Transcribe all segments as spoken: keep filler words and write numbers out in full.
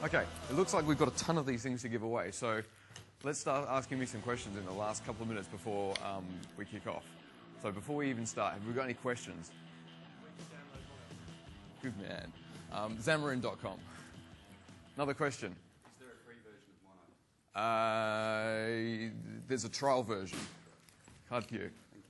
Okay, it looks like we've got a ton of these things to give away, so let's start asking me some questions in the last couple of minutes before um, we kick off. So before we even start, have we got any questions? Good man. Um, Xamarin dot com. Another question. Is there a free version of Mono? Uh, there's a trial version. Hard Q.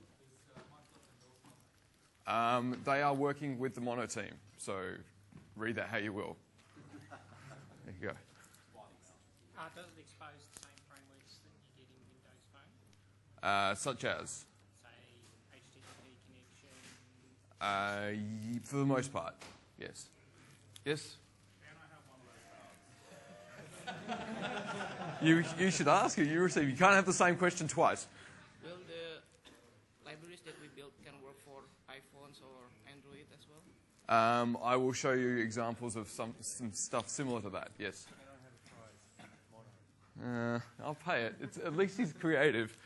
Um, they are working with the Mono team, so read that how you will. There you go. Uh, does it expose the same frameworks that you get in Windows Phone? Uh, such as? Say H T T P connection? Uh, y- for the most part, yes. Yes? you, you should ask it. You receive. You can't have the same question twice. Will the libraries that we built can work for iPhones or Android as well? Um, I will show you examples of some, some stuff similar to that, yes. Uh, I'll pay it. It's, at least he's creative.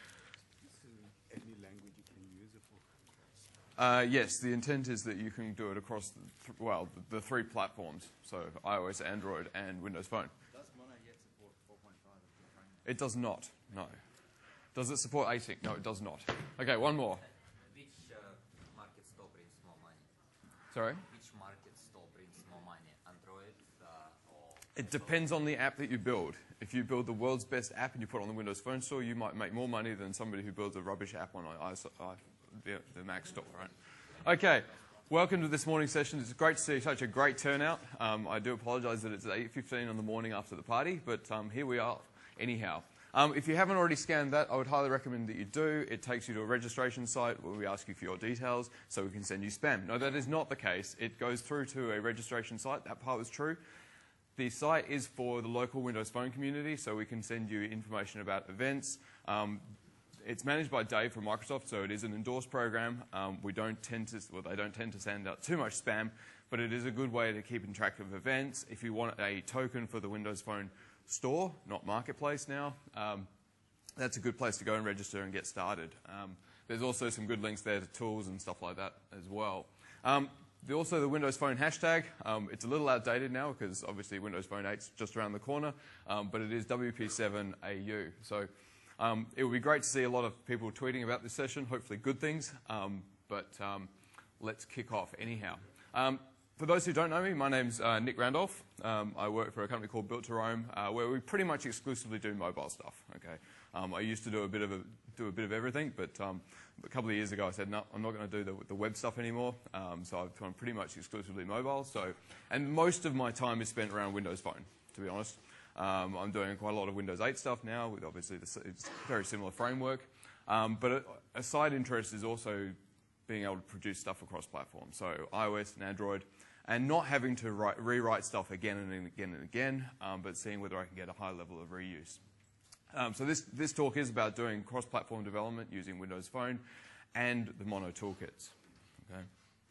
Any language you can use it for? Uh, yes, the intent is that you can do it across, the th well, the, the three platforms, so iOS, Android, and Windows Phone. Does Mono yet support four point five of the framework? It does not, no. Does it support async? No, it does not. Okay, one more. Which uh, market still brings more money? Sorry? Which market still brings more money? Android uh, or... It depends on the app that you build. If you build the world's best app and you put it on the Windows Phone Store, you might make more money than somebody who builds a rubbish app on I, I, the, the Mac Store, right? Okay, welcome to this morning's session. It's great to see such a great turnout. Um, I do apologise that it's eight fifteen in the morning after the party, but um, here we are anyhow. Um, if you haven't already scanned that, I would highly recommend that you do. It takes you to a registration site where we ask you for your details so we can send you spam. No, that is not the case. It goes through to a registration site. That part was true. The site is for the local Windows Phone community, so we can send you information about events. Um, it's managed by Dave from Microsoft, so it is an endorsed program. Um, we don't tend to, well, they don't tend to send out too much spam, but it is a good way to keep in track of events. If you want a token for the Windows Phone Store, not Marketplace now, um, that's a good place to go and register and get started. Um, there's also some good links there to tools and stuff like that as well. Um, The, also the Windows Phone hashtag, um, it's a little outdated now because obviously Windows Phone eight's just around the corner, um, but it is W P seven A U. So um, it would be great to see a lot of people tweeting about this session, hopefully good things, um, but um, let's kick off anyhow. Um, for those who don't know me, my name's uh, Nick Randolph. Um, I work for a company called Built to Roam, uh, where we pretty much exclusively do mobile stuff. Okay, um, I used to do a bit of a, do a bit of everything, but um, a couple of years ago I said no, I'm not going to do the, the web stuff anymore. Um, so I've gone pretty much exclusively mobile. So, and most of my time is spent around Windows Phone, to be honest. Um, I'm doing quite a lot of Windows eight stuff now, with obviously the, it's a very similar framework. Um, but a, a side interest is also being able to produce stuff across platforms, so iOS and Android, and not having to write, rewrite stuff again and again and again, um, but seeing whether I can get a high level of reuse. Um, so this, this talk is about doing cross-platform development using Windows Phone and the Mono toolkits. Okay.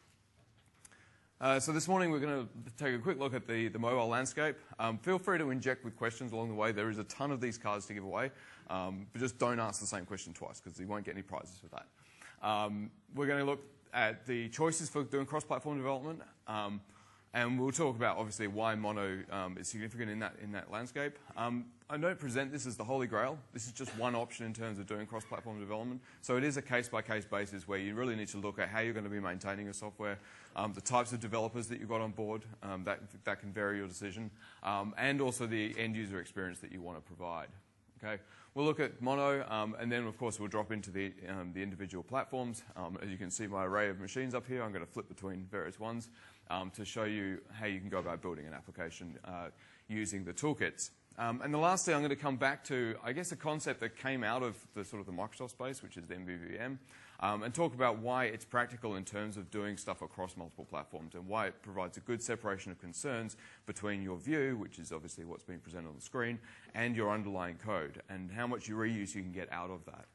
Uh, so this morning we're going to take a quick look at the, the mobile landscape. Um, feel free to inject with questions along the way. There is a ton of these cards to give away, um, but just don't ask the same question twice because you won't get any prizes for that. Um, we're going to look at the choices for doing cross-platform development, um, and we'll talk about obviously why Mono um, is significant in that in that landscape. Um, I don't present this as the holy grail. This is just one option in terms of doing cross-platform development. So it is a case-by-case basis where you really need to look at how you're going to be maintaining your software, um, the types of developers that you've got on board, um, that that can vary your decision, um, and also the end-user experience that you want to provide. Okay. We'll look at Mono, um, and then, of course, we'll drop into the, um, the individual platforms. Um, as you can see my array of machines up here, I'm going to flip between various ones um, to show you how you can go about building an application uh, using the toolkits. Um, and the last thing I'm going to come back to, I guess, a concept that came out of the sort of the Microsoft space, which is the M V V M, um, and talk about why it's practical in terms of doing stuff across multiple platforms and why it provides a good separation of concerns between your view, which is obviously what's being presented on the screen, and your underlying code, and how much reuse you can get out of that.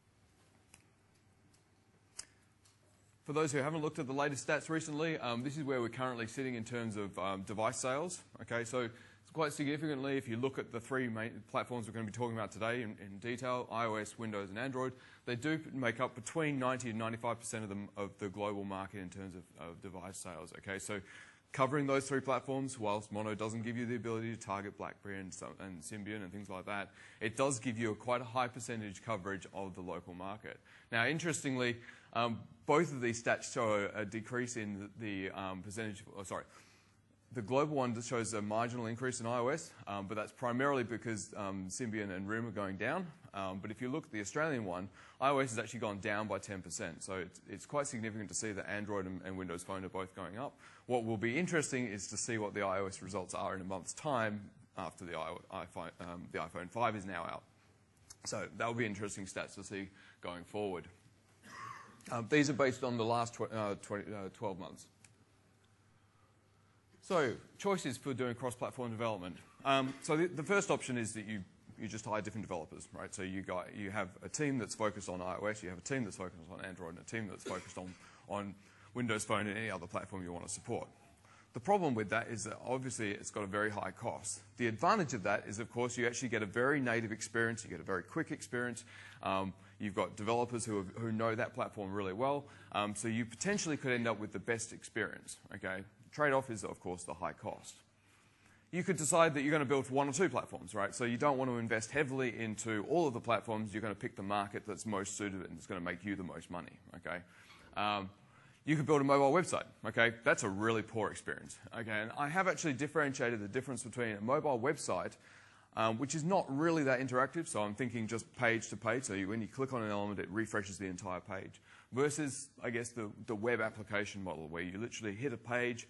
For those who haven't looked at the latest stats recently, um, this is where we're currently sitting in terms of um, device sales. Okay, so quite significantly, if you look at the three main platforms we're going to be talking about today in, in detail, iOS, Windows, and Android, they do make up between ninety and ninety-five percent of the, of the global market in terms of, of device sales. Okay, so covering those three platforms, whilst Mono doesn't give you the ability to target BlackBerry and, so, and Symbian and things like that, it does give you a quite a high percentage coverage of the local market. Now, interestingly, um, both of these stats show a decrease in the, the um, percentage, oh, sorry, the global one just shows a marginal increase in iOS, um, but that's primarily because um, Symbian and Room are going down. Um, but if you look at the Australian one, iOS has actually gone down by ten percent. So it's, it's quite significant to see that Android and, and Windows Phone are both going up. What will be interesting is to see what the iOS results are in a month's time after the iPhone, um, the iPhone five is now out. So that will be interesting stats to see going forward. Um, these are based on the last tw uh, twenty, uh, twelve months. So, choices for doing cross-platform development. Um, so the, the first option is that you, you just hire different developers, right? So you, got, you have a team that's focused on iOS, you have a team that's focused on Android, and a team that's focused on, on Windows Phone and any other platform you want to support. The problem with that is that obviously it's got a very high cost. The advantage of that is, of course, you actually get a very native experience, you get a very quick experience. Um, you've got developers who, have, who know that platform really well, um, so you potentially could end up with the best experience, okay? Trade-off is, of course, the high cost. You could decide that you're going to build for one or two platforms, right? So you don't want to invest heavily into all of the platforms. You're going to pick the market that's most suited and it's going to make you the most money, okay? Um, you could build a mobile website, okay? That's a really poor experience, okay? And I have actually differentiated the difference between a mobile website, um, which is not really that interactive, so I'm thinking just page to page, so you, when you click on an element, it refreshes the entire page, versus, I guess, the, the web application model, where you literally hit a page.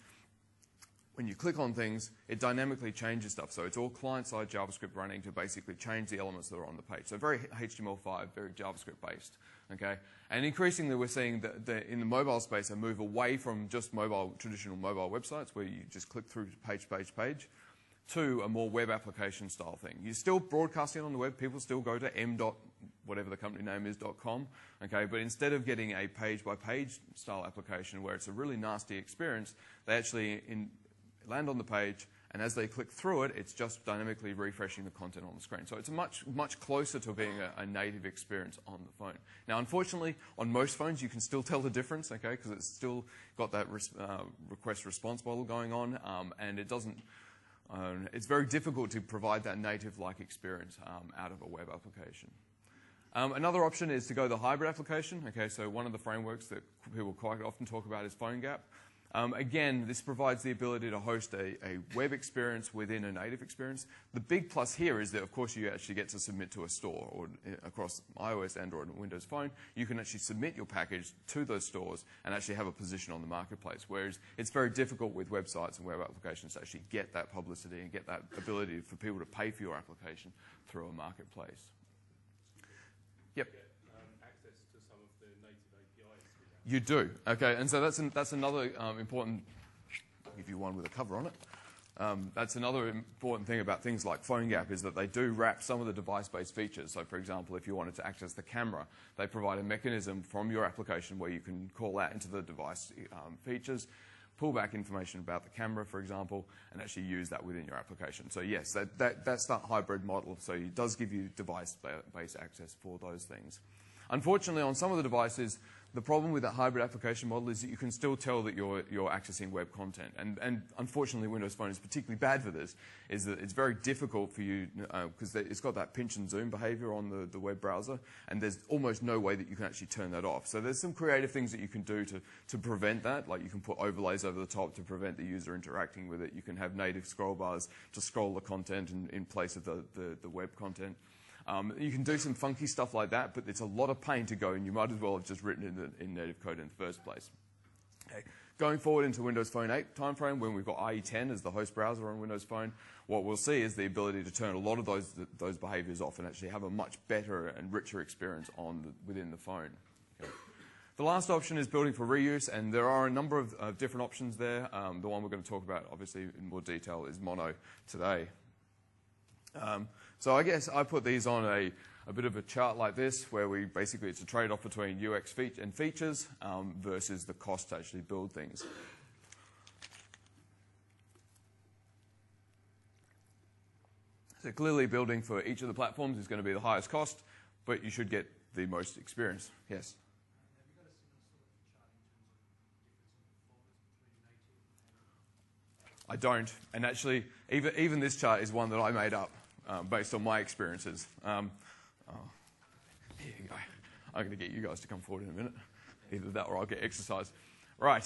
When you click on things, it dynamically changes stuff. So it's all client-side JavaScript running to basically change the elements that are on the page. So very H T M L five, very JavaScript-based. Okay? And increasingly, we're seeing that the, in the mobile space a move away from just mobile, traditional mobile websites where you just click through page, page, page, to a more web application style thing. You're still broadcasting on the web. People still go to m. whatever the company name is, .com, okay? But instead of getting a page-by-page style application where it's a really nasty experience, they actually in, land on the page, and as they click through it, it's just dynamically refreshing the content on the screen. So it's much, much closer to being a, a native experience on the phone. Now, unfortunately, on most phones, you can still tell the difference, okay, because it's still got that res uh, request response model going on, um, and it doesn't, um, it's very difficult to provide that native-like experience um, out of a web application. Um, another option is to go the hybrid application. Okay, so one of the frameworks that people quite often talk about is PhoneGap. Um, again, this provides the ability to host a, a web experience within a native experience. The big plus here is that, of course, you actually get to submit to a store, or across iOS, Android, and Windows Phone, you can actually submit your package to those stores and actually have a position on the marketplace, whereas it's very difficult with websites and web applications to actually get that publicity and get that ability for people to pay for your application through a marketplace. Yep. Get, um, access to some of the native A P Is. You do. Okay, and so that's an, that's another um, important. I'll give you one with a cover on it. Um, that's another important thing about things like PhoneGap is that they do wrap some of the device-based features. So, for example, if you wanted to access the camera, they provide a mechanism from your application where you can call out into the device um, features, pull back information about the camera, for example, and actually use that within your application. So yes, that, that, that's that hybrid model. So it does give you device-based access for those things. Unfortunately, on some of the devices, the problem with that hybrid application model is that you can still tell that you're, you're accessing web content. And, and unfortunately, Windows Phone is particularly bad for this, is that it's very difficult for you, because uh, it's got that pinch and zoom behavior on the, the web browser, and there's almost no way that you can actually turn that off. So there's some creative things that you can do to, to prevent that, like you can put overlays over the top to prevent the user interacting with it. You can have native scroll bars to scroll the content in, in place of the, the, the web content. Um, you can do some funky stuff like that, but it's a lot of pain to go, and you might as well have just written it in, the, in native code in the first place. Okay. Going forward into Windows Phone eight timeframe, when we've got I E ten as the host browser on Windows Phone, what we'll see is the ability to turn a lot of those, those behaviors off and actually have a much better and richer experience on the, within the phone. Okay. The last option is building for reuse, and there are a number of uh, different options there. Um, the one we're going to talk about, obviously, in more detail is Mono today. Um, so I guess I put these on a, a bit of a chart like this, where we basically, it's a trade-off between U X fe and features um, versus the cost to actually build things. So clearly building for each of the platforms is going to be the highest cost, but you should get the most experience. Yes? I don't. And actually, even, even this chart is one that I made up um, based on my experiences. Um, oh, here you go. I'm going to get you guys to come forward in a minute. Either that or I'll get exercise. Right.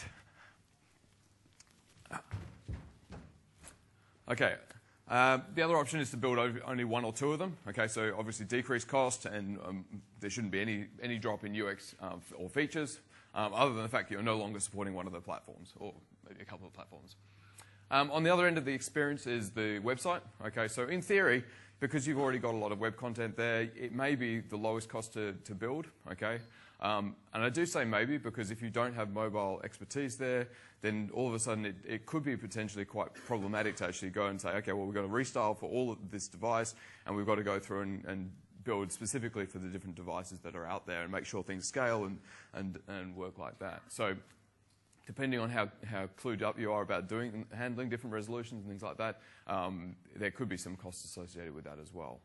Okay. Uh, the other option is to build only one or two of them. Okay, so obviously decrease cost, and um, there shouldn't be any, any drop in U X um, or features, um, other than the fact that you're no longer supporting one of the platforms, or maybe a couple of platforms. Um, on the other end of the experience is the website. Okay, so in theory, because you've already got a lot of web content there, it may be the lowest cost to, to build. Okay, um, and I do say maybe because if you don't have mobile expertise there, then all of a sudden it, it could be potentially quite problematic to actually go and say, okay, well, we've got to restyle for all of this device, and we've got to go through and, and build specifically for the different devices that are out there and make sure things scale and, and, and work like that. So depending on how, how clued up you are about doing handling different resolutions and things like that, um, there could be some costs associated with that as well.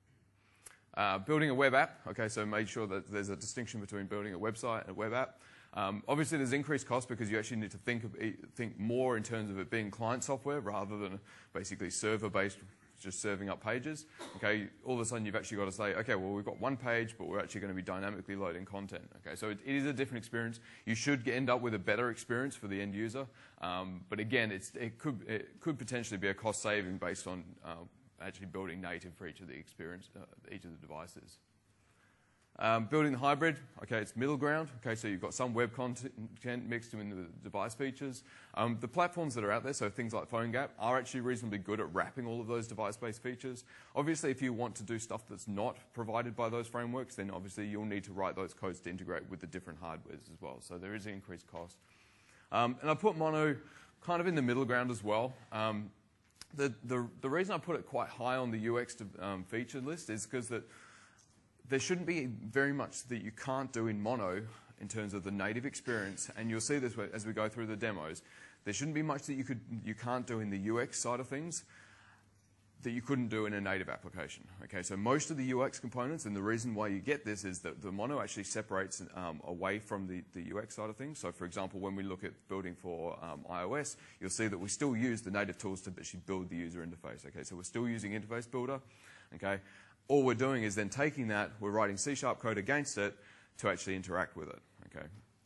Uh, building a web app, okay, so make sure that there's a distinction between building a website and a web app. Um, obviously, there's increased cost because you actually need to think of, think more in terms of it being client software rather than basically server-based, just serving up pages. Okay, all of a sudden you've actually got to say, okay, well we've got one page, but we're actually going to be dynamically loading content. Okay, so it, it is a different experience. You should end up with a better experience for the end user, um, but again, it's, it could it could potentially be a cost saving based on uh, actually building native for each of the experience, uh, each of the devices. Um, building the hybrid, okay, it's middle ground. Okay, so you've got some web content mixed in the device features. Um, the platforms that are out there, so things like PhoneGap, are actually reasonably good at wrapping all of those device-based features. Obviously, if you want to do stuff that's not provided by those frameworks, then obviously you'll need to write those codes to integrate with the different hardwares as well. So there is an increased cost. Um, and I put Mono kind of in the middle ground as well. Um, the, the, the reason I put it quite high on the U X to, um, feature list is because that there shouldn't be very much that you can't do in Mono in terms of the native experience, and you'll see this as we go through the demos. There shouldn't be much that you, could, you can't do in the U X side of things that you couldn't do in a native application. Okay, so most of the U X components, and the reason why you get this is that the Mono actually separates um, away from the, the U X side of things. So for example, when we look at building for um, iOS, you'll see that we still use the native tools to actually build the user interface. Okay, so we're still using Interface Builder. Okay. All we're doing is then taking that, we're writing C sharp code against it to actually interact with it. Okay.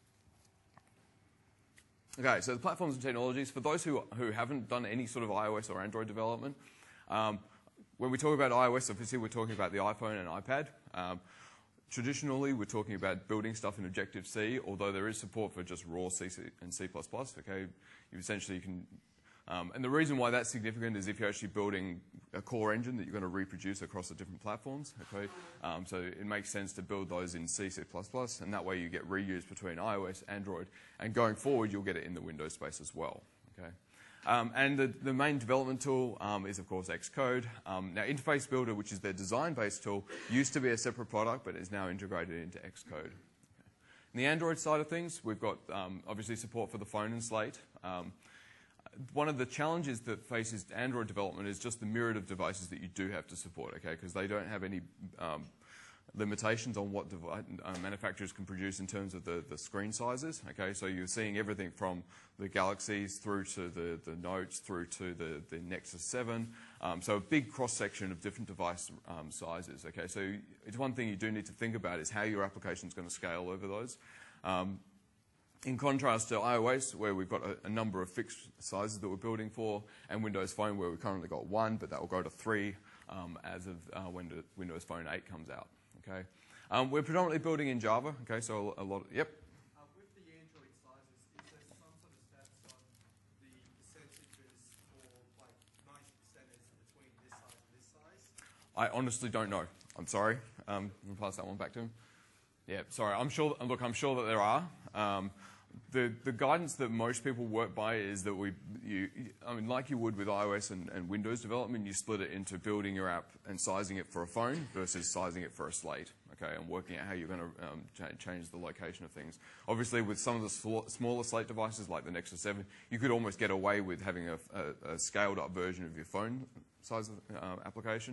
Okay, so the platforms and technologies, for those who, who haven't done any sort of iOS or Android development, um, when we talk about iOS, obviously we're talking about the iPhone and iPad. Um, traditionally, we're talking about building stuff in Objective-C, although there is support for just raw C and C plus plus. Okay, you essentially can. Um, and the reason why that's significant is if you're actually building a core engine that you're going to reproduce across the different platforms. Okay, um, so it makes sense to build those in C, C plus plus, and that way you get reuse between iOS, Android, and going forward you'll get it in the Windows space as well. Okay, um, and the, the main development tool um, is of course Xcode. Um, now Interface Builder, which is their design-based tool, used to be a separate product, but is now integrated into Xcode. In the Android side of things, we've got um, obviously support for the phone and Slate. Um, One of the challenges that faces Android development is just the myriad of devices that you do have to support, okay, because they don't have any um, limitations on what device, uh, manufacturers can produce in terms of the, the screen sizes, okay, so you're seeing everything from the Galaxies through to the, the Notes through to the, the Nexus seven, um, so a big cross-section of different device um, sizes, okay, so it's one thing you do need to think about is how your application is going to scale over those. Um, In contrast to iOS, where we've got a, a number of fixed sizes that we're building for, and Windows Phone, where we've currently got one, but that will go to three um, as of uh, when the Windows Phone eight comes out. Okay, um, we're predominantly building in Java. Okay, so a lot. Of, yep. Uh, with the Android sizes, is there some sort of stats on the percentages for like ninety percent is between this size and this size? I honestly don't know. I'm sorry. Um, I'm gonna pass that one back to him. Yeah, sorry. I'm sure. Look, I'm sure that there are. Um, The, the guidance that most people work by is that we, you, I mean, like you would with iOS and, and Windows development, you split it into building your app and sizing it for a phone versus sizing it for a Slate, okay, and working out how you're going to um, ch change the location of things. Obviously, with some of the sl smaller Slate devices like the Nexus seven, you could almost get away with having a, a, a scaled-up version of your phone size of, uh, application.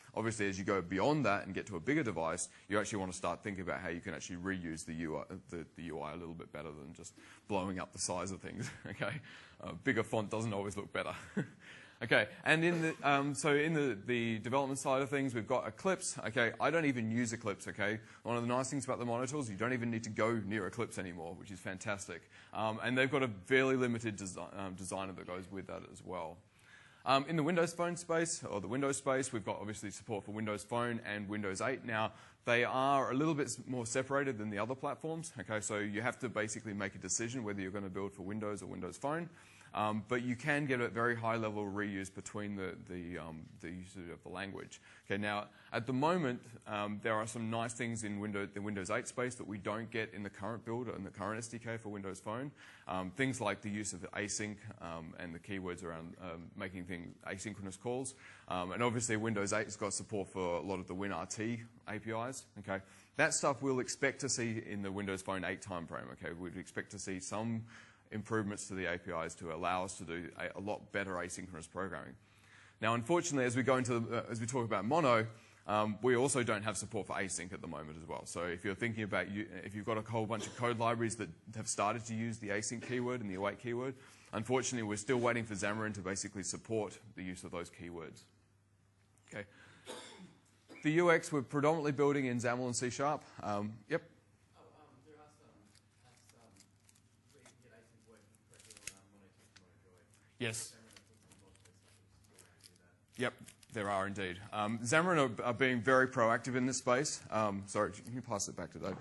Obviously, as you go beyond that and get to a bigger device, you actually want to start thinking about how you can actually reuse the U I, the, the U I a little bit better than just blowing up the size of things. Okay, a bigger font doesn't always look better. Okay, and in the um, so in the, the development side of things, we've got Eclipse. Okay, I don't even use Eclipse. Okay, one of the nice things about the MonoTools, you don't even need to go near Eclipse anymore, which is fantastic. Um, and they've got a fairly limited desi um, designer that goes with that as well. Um, in the Windows Phone space, or the Windows space, we've got obviously support for Windows Phone and Windows eight. Now, they are a little bit more separated than the other platforms. Okay, so you have to basically make a decision whether you're going to build for Windows or Windows Phone. Um, but you can get a very high level of reuse between the, the, um, the usage of the language. Okay, now, at the moment, um, there are some nice things in Windows, the Windows eight space that we don't get in the current build and the current S D K for Windows Phone. Um, things like the use of async um, and the keywords around um, making things asynchronous calls. Um, and obviously, Windows eight has got support for a lot of the WinRT A P Is. Okay, that stuff we'll expect to see in the Windows Phone eight timeframe. Okay, we'd expect to see some improvements to the A P Is to allow us to do a, a lot better asynchronous programming. Now, unfortunately, as we go into the, uh, as we talk about Mono, um, we also don't have support for async at the moment as well. So if you're thinking about you, if you've got a whole bunch of code libraries that have started to use the async keyword and the await keyword, unfortunately, we're still waiting for Xamarin to basically support the use of those keywords. Okay. The U X we're predominantly building in XAML and C Sharp. Um, yep. Yes. Yep, there are indeed. Um, Xamarin are, are being very proactive in this space. Um, sorry, can you pass it back to Dave?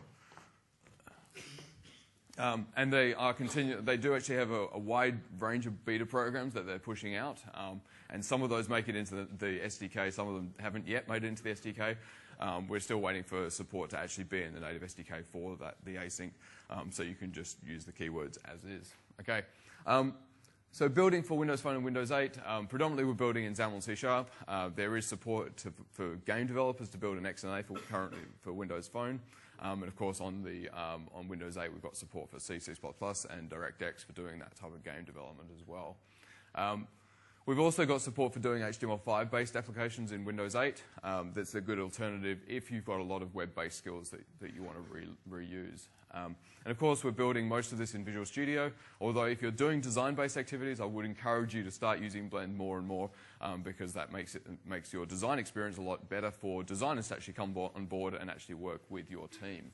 Um, and they are continue. They do actually have a, a wide range of beta programs that they're pushing out, um, and some of those make it into the, the S D K. Some of them haven't yet made it into the S D K. Um, we're still waiting for support to actually be in the native S D K for that, the async, um, so you can just use the keywords as is. Okay. Um, So building for Windows Phone and Windows eight, um, predominantly we're building in XAML and C Sharp. Uh, there is support to, for game developers to build an X N A for currently for Windows Phone. Um, and of course on, the, um, on Windows eight we've got support for C, C plus plus and DirectX for doing that type of game development as well. Um, we've also got support for doing H T M L five based applications in Windows eight. Um, that's a good alternative if you've got a lot of web-based skills that, that you want to re reuse. Um, and of course, we're building most of this in Visual Studio, although if you're doing design-based activities, I would encourage you to start using Blend more and more um, because that makes, it, makes your design experience a lot better for designers to actually come on board and actually work with your team.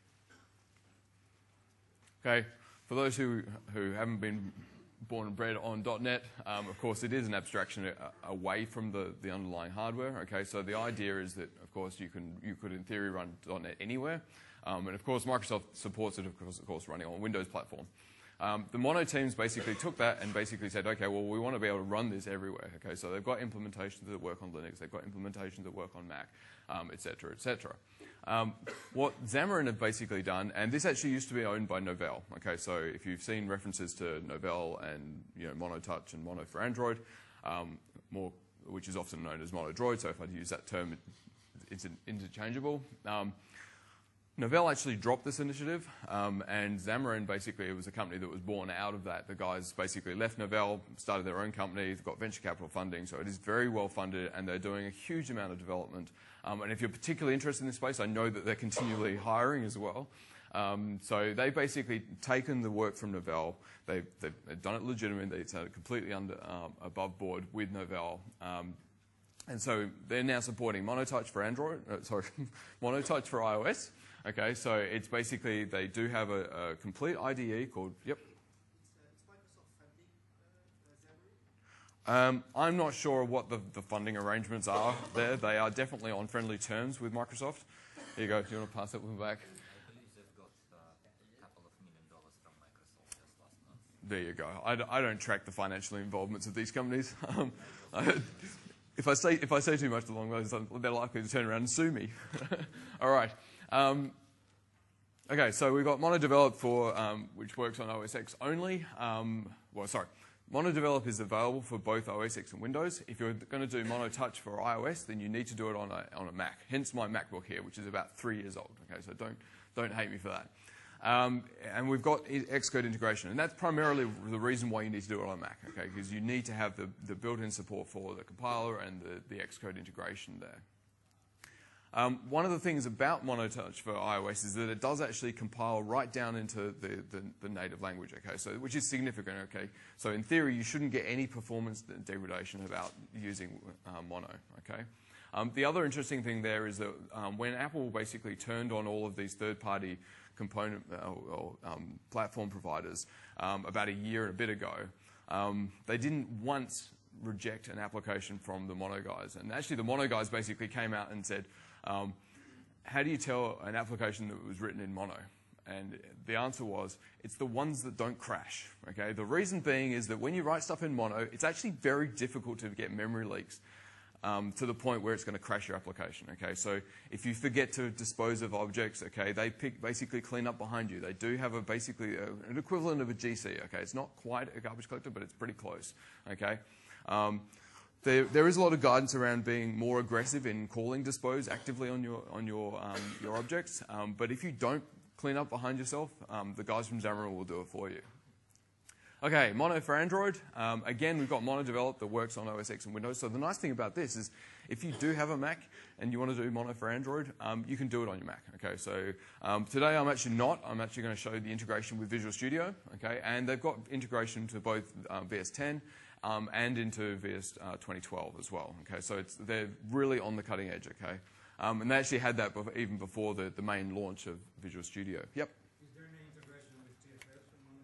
Okay, for those who, who haven't been born and bred on dot net, um, of course, it is an abstraction away from the, the underlying hardware. Okay, so the idea is that, of course, you, can, you could, in theory, run dot net anywhere. Um, and of course, Microsoft supports it, of course, of course running on a Windows platform. Um, the Mono teams basically took that and basically said, okay, well, we want to be able to run this everywhere. Okay, so they've got implementations that work on Linux, they've got implementations that work on Mac, um, et cetera, et cetera. Um, what Xamarin have basically done, and this actually used to be owned by Novell. Okay, so if you've seen references to Novell and you know Mono Touch and Mono for Android, um, more, which is often known as Monodroid. So if I use that term, it's interchangeable. Um, Novell actually dropped this initiative, um, and Xamarin basically it was a company that was born out of that. The guys basically left Novell, started their own company, they've got venture capital funding, so it is very well funded, and they're doing a huge amount of development. Um, and if you're particularly interested in this space, I know that they're continually hiring as well. Um, so they've basically taken the work from Novell, they've, they've done it legitimately, it's completely under, um, above board with Novell. Um, and so they're now supporting MonoTouch for Android, uh, sorry, MonoTouch for iOS. Okay, so it's basically, they do have a, a complete I D E called, yep. Is Microsoft funding uh, Xamarin? Um, I'm not sure what the, the funding arrangements are there. They are definitely on friendly terms with Microsoft. Here you go, do you want to pass that one back? I believe they've got uh, a couple of million dollars from Microsoft just last month. There you go. I, d I don't track the financial involvements of these companies. Um, I, if, I say, if I say too much along those lines, they're likely to turn around and sue me. All right. Um, okay, so we've got MonoDevelop for um, which works on O S X only. Um, well, sorry, MonoDevelop is available for both O S X and Windows. If you're going to do MonoTouch for iOS, then you need to do it on a on a Mac. Hence my MacBook here, which is about three years old. Okay, so don't don't hate me for that. Um, and we've got Xcode integration, and that's primarily the reason why you need to do it on Mac. Okay, because you need to have the the built-in support for the compiler and the the Xcode integration there. Um, one of the things about MonoTouch for iOS is that it does actually compile right down into the, the, the native language, okay, so, which is significant, okay. So in theory, you shouldn't get any performance degradation about using uh, Mono, okay. Um, the other interesting thing there is that um, when Apple basically turned on all of these third-party component uh, or um, platform providers um, about a year and a bit ago, um, they didn't once reject an application from the Mono guys. And actually the Mono guys basically came out and said, um, how do you tell an application that was written in Mono? And the answer was, it's the ones that don't crash, okay? The reason being is that when you write stuff in Mono, it's actually very difficult to get memory leaks um, to the point where it's going to crash your application, okay? So if you forget to dispose of objects, okay, they pick, basically clean up behind you. They do have a basically a, an equivalent of a G C, okay? It's not quite a garbage collector, but it's pretty close, okay? Um, There, there is a lot of guidance around being more aggressive in calling dispose actively on your on your um, your objects. Um, but if you don't clean up behind yourself, um, the guys from Xamarin will do it for you. Okay, Mono for Android. Um, again, we've got Mono developed that works on O S X and Windows. So the nice thing about this is, if you do have a Mac and you want to do Mono for Android, um, you can do it on your Mac. Okay, so um, today I'm actually not. I'm actually going to show the integration with Visual Studio. Okay, and they've got integration to both um, V S ten. Um, and into V S uh, twenty twelve as well. Okay, so it's, they're really on the cutting edge. Okay, um, and they actually had that bef even before the, the main launch of Visual Studio. Yep. Is there any integration with T F S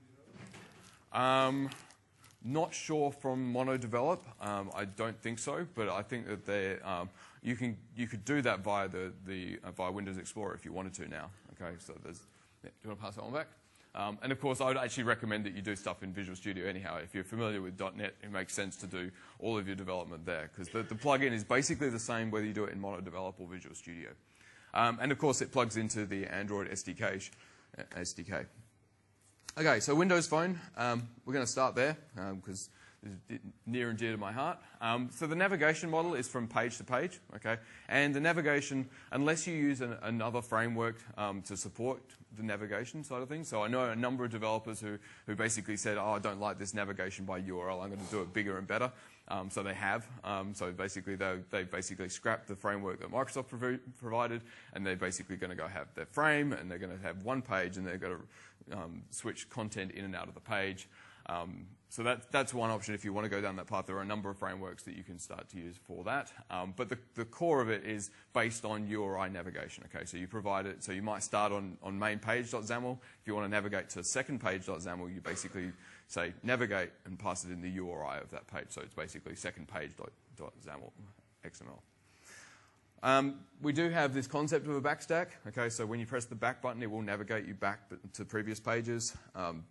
and Mono Um, not sure from Mono Develop. Um, I don't think so, but I think that they um, you can you could do that via the the uh, via Windows Explorer if you wanted to now. Okay, so there's. Yeah, do you want to pass that one back? Um, and of course, I would actually recommend that you do stuff in Visual Studio anyhow. If you're familiar with dot net, it makes sense to do all of your development there, because the, the plugin is basically the same whether you do it in Mono Develop or Visual Studio. Um, and of course, it plugs into the Android S D K. S D K. Okay, so Windows Phone, um, we're going to start there, because um, it's near and dear to my heart. Um, so the navigation model is from page to page, okay? And the navigation, unless you use an, another framework um, to support the navigation side of things. So I know a number of developers who, who basically said, oh, I don't like this navigation by U R L, I'm going to do it bigger and better. Um, so they have. Um, so basically they they basically scrapped the framework that Microsoft prov provided, and they're basically going to go have their frame, and they're going to have one page, and they're going to um, switch content in and out of the page. Um, so that, that's one option if you want to go down that path. There are a number of frameworks that you can start to use for that. Um, but the, the core of it is based on U R I navigation. Okay, so you provide it. So you might start on, on main page dot xaml. If you want to navigate to second page dot xaml, you basically say navigate and pass it in the U R I of that page. So it's basically second page dot xaml X M L. Um, we do have this concept of a backstack. Okay, so when you press the back button, it will navigate you back to previous pages. Um,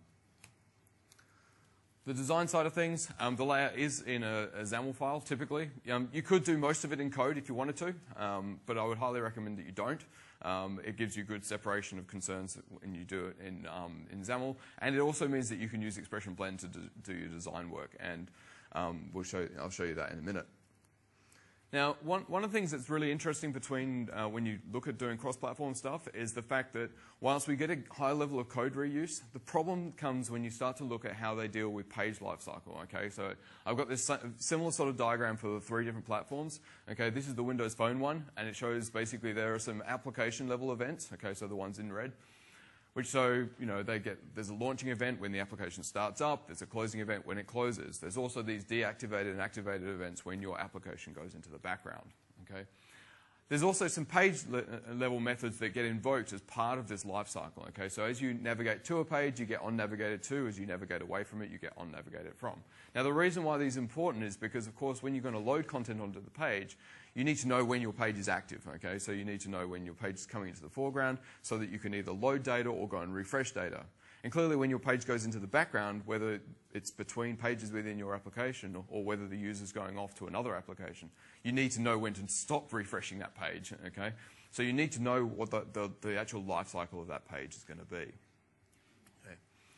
The design side of things, um, the layout is in a, a XAML file, typically. Um, you could do most of it in code if you wanted to, um, but I would highly recommend that you don't. Um, it gives you good separation of concerns when you do it in, um, in XAML, and it also means that you can use Expression Blend to do, do your design work, and um, we'll show, I'll show you that in a minute. Now, one, one of the things that's really interesting between uh, when you look at doing cross-platform stuff is the fact that whilst we get a high level of code reuse, the problem comes when you start to look at how they deal with page lifecycle. Okay, so I've got this similar sort of diagram for the three different platforms. Okay, this is the Windows Phone one, and it shows basically there are some application level events. Okay, so the ones in red. Which so, you know, they get, there's a launching event when the application starts up, there's a closing event when it closes. There's also these deactivated and activated events when your application goes into the background, okay? There's also some page le level methods that get invoked as part of this life cycle, okay? So as you navigate to a page, you get on navigated to. As you navigate away from it, you get on navigated from. Now the reason why these are important is because, of course, when you're going to load content onto the page, you need to know when your page is active, okay? So you need to know when your page is coming into the foreground so that you can either load data or go and refresh data. And clearly when your page goes into the background, whether it's between pages within your application or, or whether the user's going off to another application, you need to know when to stop refreshing that page, okay? So you need to know what the, the, the actual life cycle of that page is going to be. Okay.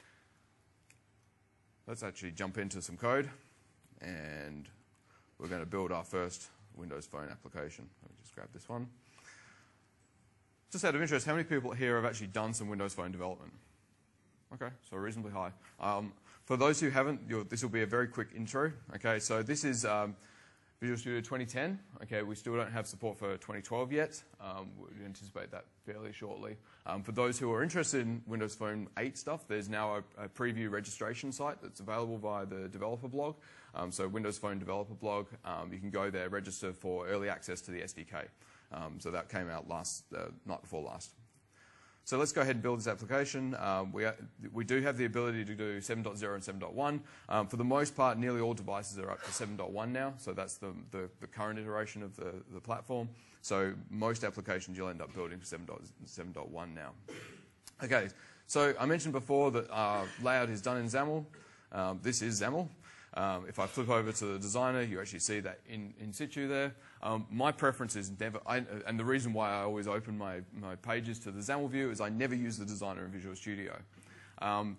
Let's actually jump into some code, and we're going to build our first Windows Phone application. Let me just grab this one. Just out of interest, how many people here have actually done some Windows Phone development? Okay, so reasonably high. Um, for those who haven't, this will be a very quick intro. Okay, so this is um, Visual Studio twenty ten, okay, we still don't have support for twenty twelve yet. Um, we anticipate that fairly shortly. Um, for those who are interested in Windows Phone eight stuff, there's now a, a preview registration site that's available via the developer blog. Um, so Windows Phone developer blog, um, you can go there, register for early access to the S D K. Um, so that came out last, uh, night before last. So let's go ahead and build this application. Um, we, are, we do have the ability to do seven point zero and seven point one. Um, for the most part, nearly all devices are up to seven point one now, so that's the, the, the current iteration of the, the platform. So most applications you'll end up building for seven point one now. Okay, so I mentioned before that our layout is done in XAML. Um, this is XAML. Um, if I flip over to the designer, you actually see that in, in situ there. Um, my preference is never, I, and the reason why I always open my, my pages to the XAML view is I never use the designer in Visual Studio. Um,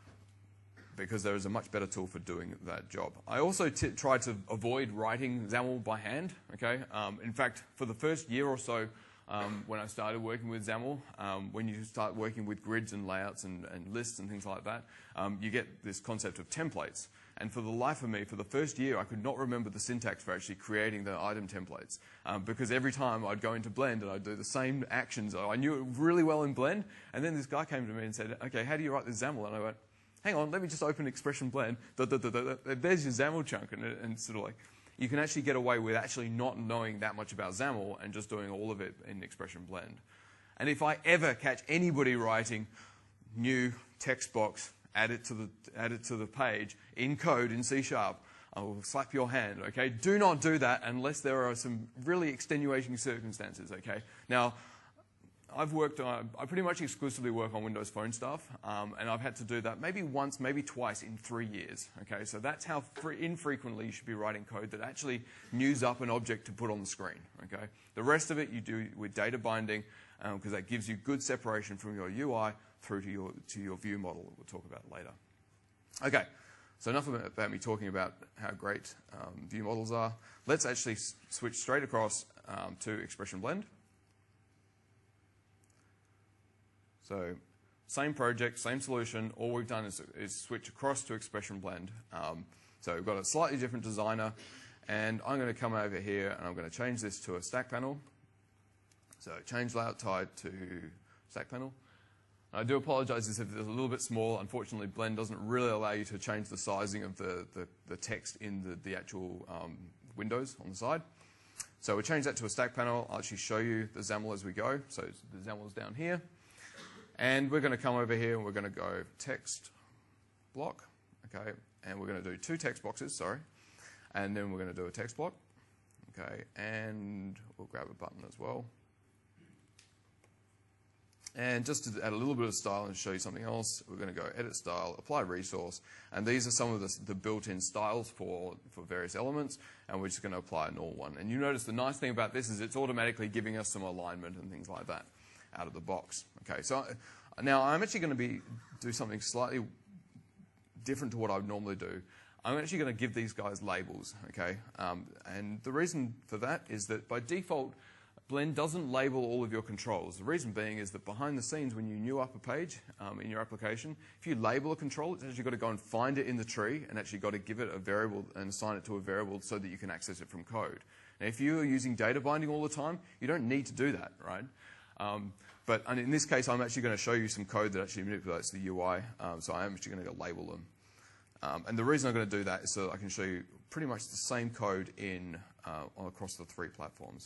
because there is a much better tool for doing that job. I also t try to avoid writing XAML by hand, okay? Um, in fact, for the first year or so, um, when I started working with XAML, um, when you start working with grids and layouts and, and lists and things like that, um, you get this concept of templates. And for the life of me, for the first year, I could not remember the syntax for actually creating the item templates. Um, because every time I'd go into Blend and I'd do the same actions. I knew it really well in Blend. And then this guy came to me and said, okay, how do you write this XAML? And I went, hang on, let me just open Expression Blend. Da, da, da, da, da. There's your XAML chunk. And, it, and sort of like, you can actually get away with actually not knowing that much about XAML and just doing all of it in Expression Blend. And if I ever catch anybody writing new text box, add it to the, add it to the page in code in C sharp, I will slap your hand, okay? Do not do that unless there are some really extenuating circumstances, okay? Now, I've worked on, I pretty much exclusively work on Windows Phone stuff, um, and I've had to do that maybe once, maybe twice in three years, okay? So that's how infrequently you should be writing code that actually news up an object to put on the screen, okay? The rest of it you do with data binding, because um, that gives you good separation from your U I through to your, to your view model that we'll talk about later. Okay, so enough about me talking about how great um, view models are. Let's actually switch straight across um, to Expression Blend. So same project, same solution. All we've done is, is switch across to Expression Blend. Um, so we've got a slightly different designer. And I'm going to come over here and I'm going to change this to a stack panel. So change layout type to stack panel. I do apologize if it's a little bit small. Unfortunately, Blend doesn't really allow you to change the sizing of the, the, the text in the, the actual um, windows on the side. So we'll change that to a stack panel. I'll actually show you the XAML as we go. So the XAML is down here. And we're going to come over here and we're going to go text block. Okay, and we're going to do two text boxes, sorry. And then we're going to do a text block. Okay, and we'll grab a button as well. And just to add a little bit of style and show you something else, we're going to go Edit Style, Apply Resource, and these are some of the, the built-in styles for, for various elements, and we're just going to apply an all one. And you notice the nice thing about this is it's automatically giving us some alignment and things like that out of the box. Okay, so now I'm actually going to be do something slightly different to what I would normally do. I'm actually going to give these guys labels, okay? Um, and the reason for that is that by default, Blend doesn't label all of your controls. The reason being is that behind the scenes, when you new up a page um, in your application, if you label a control, it's actually got to go and find it in the tree and actually got to give it a variable and assign it to a variable so that you can access it from code. Now, if you are using data binding all the time, you don't need to do that, right? Um, but in this case, I'm actually going to show you some code that actually manipulates the U I, um, so I am actually going to go label them. Um, and the reason I'm going to do that is so that I can show you pretty much the same code in uh, on across the three platforms.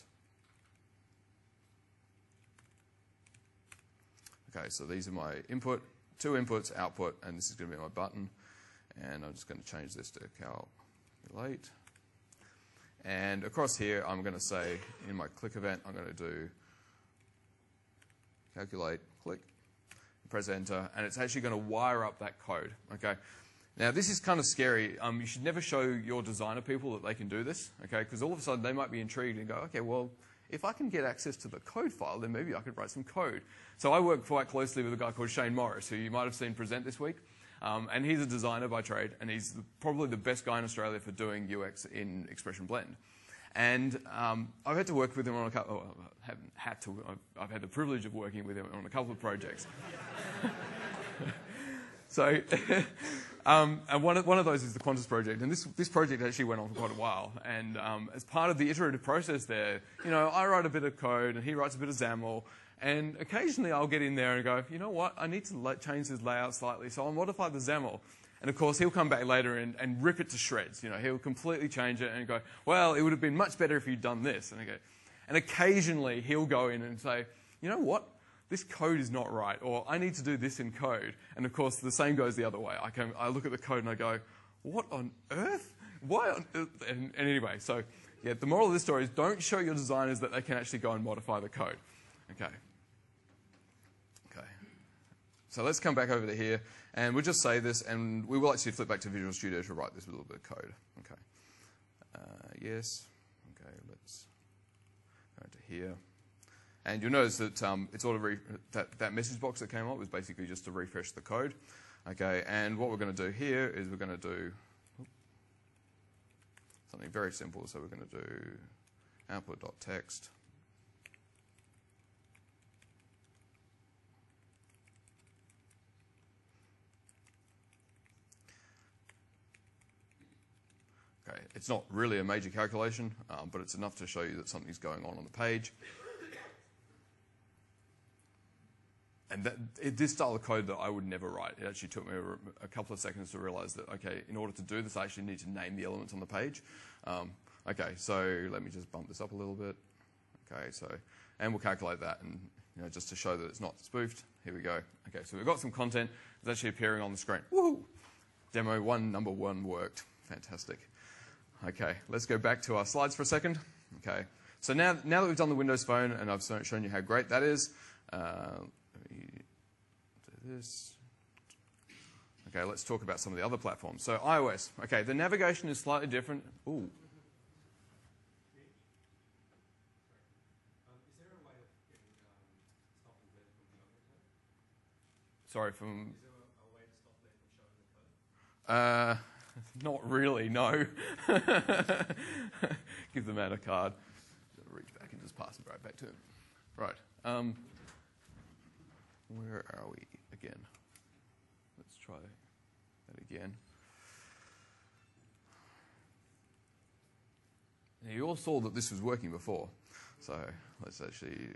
Okay, so these are my input, two inputs, output, and this is going to be my button. And I'm just going to change this to calculate. And across here, I'm going to say in my click event, I'm going to do calculate, click, press enter, and it's actually going to wire up that code. Okay. Now, this is kind of scary. Um, you should never show your designer people that they can do this, okay? Because all of a sudden they might be intrigued and go, okay, well, if I can get access to the code file, then maybe I could write some code. So I work quite closely with a guy called Shane Morris, who you might have seen present this week. Um, and he's a designer by trade, and he's the, probably the best guy in Australia for doing U X in Expression Blend. And um, I've had to work with him on a couple, oh, I haven't had to, I've, I've had the privilege of working with him on a couple of projects. so... Um, and one of, one of those is the Qantas project. And this, this project actually went on for quite a while. And um, as part of the iterative process there, you know, I write a bit of code and he writes a bit of XAML. And occasionally I'll get in there and go, you know what, I need to change this layout slightly. So I'll modify the XAML. And of course, he'll come back later and, and rip it to shreds. You know, he'll completely change it and go, well, it would have been much better if you'd done this. And I go, and occasionally he'll go in and say, you know what? This code is not right, or I need to do this in code. And of course, the same goes the other way. I, can, I look at the code and I go, what on earth? Why on earth? And, and anyway, so yeah, the moral of this story is don't show your designers that they can actually go and modify the code. Okay. Okay. So let's come back over to here, and we'll just say this, and we will actually flip back to Visual Studio to write this with a little bit of code. Okay. Uh, yes. Okay, let's go to here. And you'll notice that um, it's auto re that, that message box that came up was basically just to refresh the code. Okay, and what we're going to do here is we're going to do something very simple. So we're going to do output.text. Okay, it's not really a major calculation, um, but it's enough to show you that something's going on on the page. And that, it, this style of code that I would never write. It actually took me a, a couple of seconds to realize that, okay, in order to do this, I actually need to name the elements on the page. Um, okay, so let me just bump this up a little bit. Okay, so, and we'll calculate that, and you know, just to show that it's not spoofed. Here we go. Okay, so we've got some content that's actually appearing on the screen. Woohoo! Demo one, number one worked. Fantastic. Okay, let's go back to our slides for a second. Okay, so now, now that we've done the Windows Phone, and I've shown you how great that is, uh, do this. Okay, let's talk about some of the other platforms. So iOS. Okay, the navigation is slightly different. Ooh. Um, is there a way of getting um, stop and let from the overhead? Sorry, from... Is there a, a way to stop let from showing the code? Uh, not really, no. Give the man a card. Reach back and just pass it right back to him. Right. Um, where are we again? Let's try that again. Now, you all saw that this was working before. So let's actually...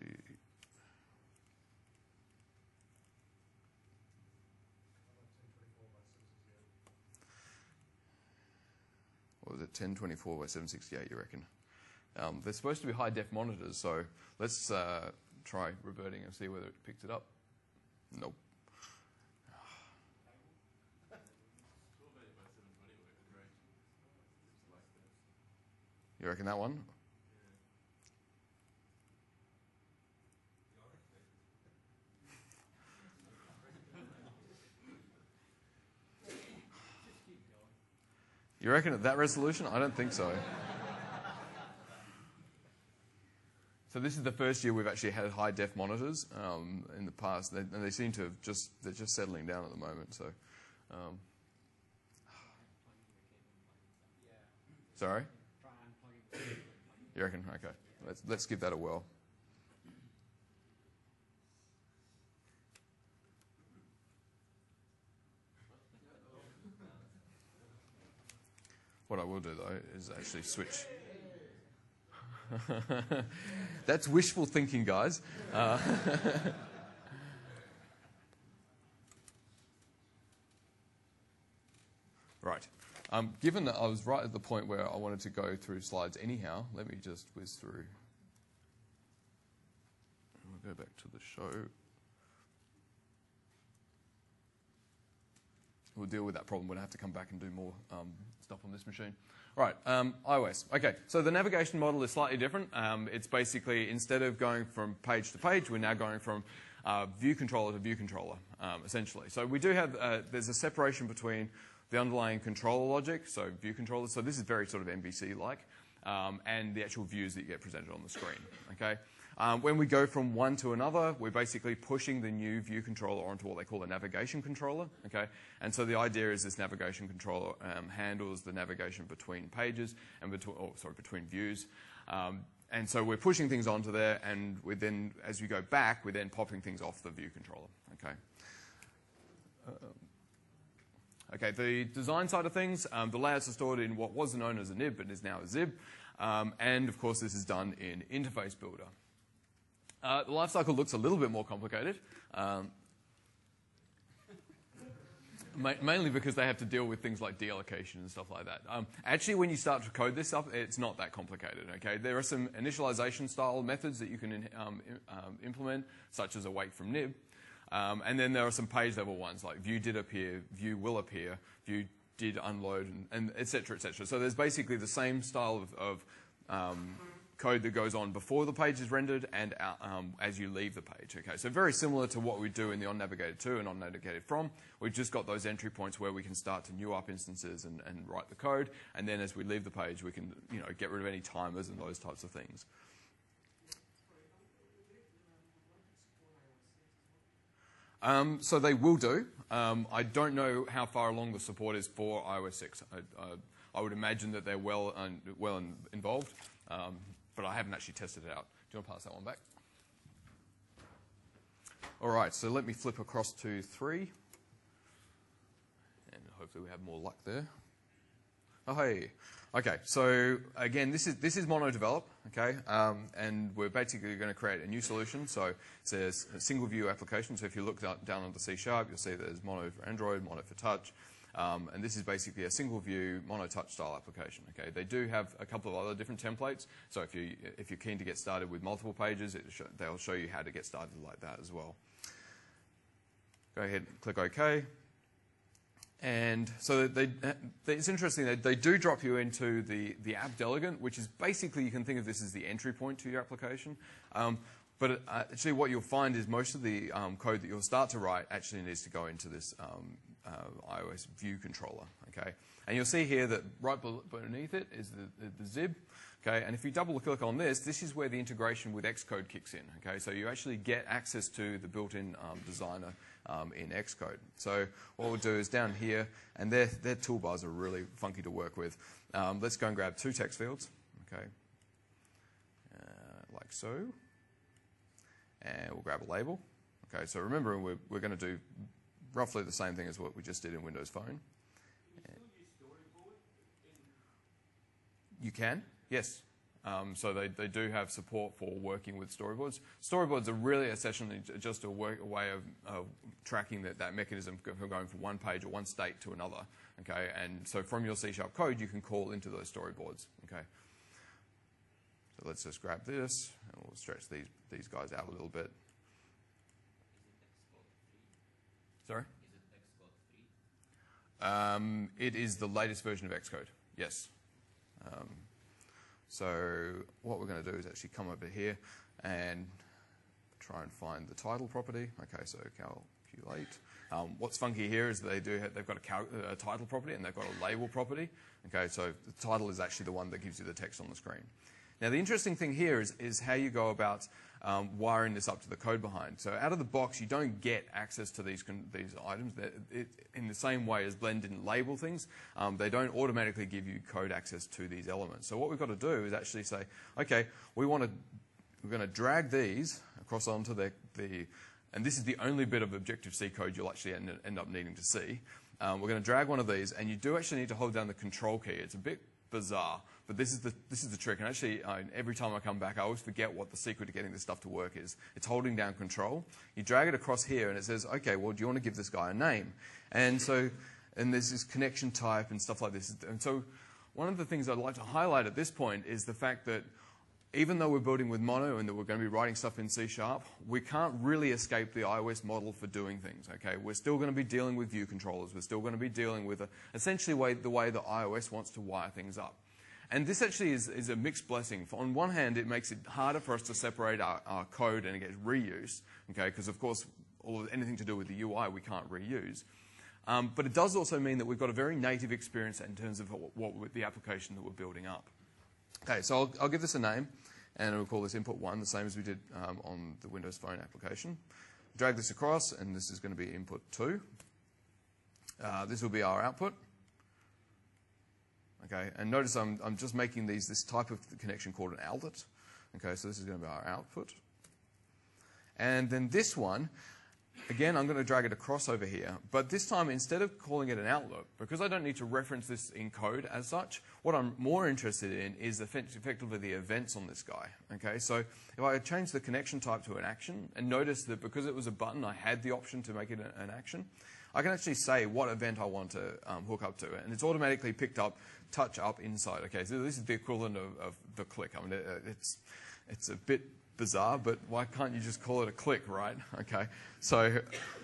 What was it, ten twenty-four by seven sixty-eight, you reckon? Um, they're supposed to be high-def monitors, so let's uh, try reverting and see whether it picks it up. Nope. You reckon that one? You reckon at that resolution? I don't think so. So this is the first year we've actually had high-def monitors. Um, in the past, they, and they seem to have just, they're just settling down at the moment. So, um, sorry? You reckon? Okay. Let's, let's give that a whirl. What I will do, though, is actually switch. That's wishful thinking, guys. Uh, right. Um, given that I was right at the point where I wanted to go through slides anyhow, let me just whiz through. We'll go back to the show. We'll deal with that problem when I have to come back and do more um, stuff on this machine. Right, um, iOS. Okay, so the navigation model is slightly different. Um, it's basically, instead of going from page to page, we're now going from uh, view controller to view controller, um, essentially. So we do have, uh, there's a separation between the underlying controller logic, so view controllers. So this is very sort of M V C-like, um, and the actual views that you get presented on the screen, okay? Um, when we go from one to another, we're basically pushing the new view controller onto what they call a navigation controller, okay? And so the idea is this navigation controller um, handles the navigation between pages and between, oh, sorry, between views. Um, and so we're pushing things onto there, and we then, as we go back, we're then popping things off the view controller, okay? Um, Okay, the design side of things, um, the layouts are stored in what was known as a nib, but is now a zib. Um, and of course, this is done in Interface Builder. Uh, the lifecycle looks a little bit more complicated. Um, ma mainly because they have to deal with things like deallocation and stuff like that. Um, actually, when you start to code this up, it's not that complicated. Okay, there are some initialization style methods that you can in, um, um, implement, such as await from nib, um, and then there are some page level ones like view did appear, view will appear, view did unload, and, and et cetera, et cetera. So there's basically the same style of, of um, code that goes on before the page is rendered and out, um, as you leave the page. Okay, so very similar to what we do in the onNavigated to and onNavigated from. We've just got those entry points where we can start to new up instances and, and write the code, and then as we leave the page, we can, you know, get rid of any timers and those types of things. Um, so they will do. Um, I don't know how far along the support is for i O S six. I, uh, I would imagine that they're well, un well in involved. Um, but I haven't actually tested it out. Do you want to pass that one back? All right, so let me flip across to three. And hopefully we have more luck there. Oh, hey. Okay, so again, this is, this is Mono Develop, okay? Um, and we're basically going to create a new solution. So it's a, a single view application. So if you look down, down on the C Sharp, you'll see there's Mono for Android, Mono for Touch. Um, and this is basically a single view mono touch style application. Okay, they do have a couple of other different templates. So if you if you're keen to get started with multiple pages, it sh they'll show you how to get started like that as well. Go ahead, and click OK. And so they, they, it's interesting that they do drop you into the the app delegate, which is basically, you can think of this as the entry point to your application. Um, But uh, actually what you'll find is most of the um, code that you'll start to write actually needs to go into this um, uh, iOS view controller, okay? And you'll see here that right beneath it is the, the, the zib, okay? And if you double click on this, this is where the integration with Xcode kicks in, okay? So you actually get access to the built-in um, designer um, in Xcode. So what we'll do is down here, and their, their toolbars are really funky to work with. Um, let's go and grab two text fields, okay? Uh, like so. And we'll grab a label. Okay, so remember, we're, we're going to do roughly the same thing as what we just did in Windows Phone. You can, yes. Um, so they, they do have support for working with storyboards. Storyboards are really essentially just a, work, a way of uh, tracking that, that mechanism from going from one page or one state to another. Okay, and so from your C Sharp code, you can call into those storyboards. Okay. So let's just grab this, and we'll stretch these, these guys out a little bit. Sorry? Is it Xcode three? Um, it is the latest version of Xcode, yes. Um, so what we're going to do is actually come over here and try and find the title property. Okay, so calculate. Um, what's funky here is they do have, they've got a, cal a title property and they've got a label property. Okay, so the title is actually the one that gives you the text on the screen. Now, the interesting thing here is, is how you go about um, wiring this up to the code behind. So out of the box, you don't get access to these, these items. It, in the same way as Blend didn't label things, um, they don't automatically give you code access to these elements. So what we've got to do is actually say, okay, we want to, we're going to drag these across onto the, the, and this is the only bit of Objective-C code you'll actually end, end up needing to see. Um, we're going to drag one of these, and you do actually need to hold down the control key. It's a bit bizarre, but this is the this is the trick. And actually, uh, every time I come back, I always forget what the secret to getting this stuff to work is. It's holding down control. You drag it across here, and it says, okay, well, do you want to give this guy a name? And so, and there's this connection type and stuff like this. And so, one of the things I'd like to highlight at this point is the fact that even though we're building with Mono and that we're going to be writing stuff in C Sharp, we can't really escape the iOS model for doing things, okay? We're still going to be dealing with view controllers. We're still going to be dealing with a, essentially way, the way the iOS wants to wire things up. And this actually is, is a mixed blessing. For, on one hand, it makes it harder for us to separate our, our code and get reuse, okay? Because, of course, all, anything to do with the U I we can't reuse. Um, but it does also mean that we've got a very native experience in terms of what, what the application that we're building up. Okay, so I'll, I'll give this a name, and we'll call this input one, the same as we did um, on the Windows Phone application. Drag this across, and this is going to be input two. Uh, this will be our output. Okay, and notice I'm, I'm just making these this type of connection called an outlet. Okay, so this is going to be our output. And then this one, again, I'm going to drag it across over here. But this time, instead of calling it an outlook, because I don't need to reference this in code as such, what I'm more interested in is effect effectively the events on this guy. Okay, so if I change the connection type to an action, and notice that because it was a button, I had the option to make it an action, I can actually say what event I want to um, hook up to, and it's automatically picked up touch up inside. Okay, so this is the equivalent of, of the click. I mean, it, it's it's a bit bizarre, but why can't you just call it a click, right? Okay, so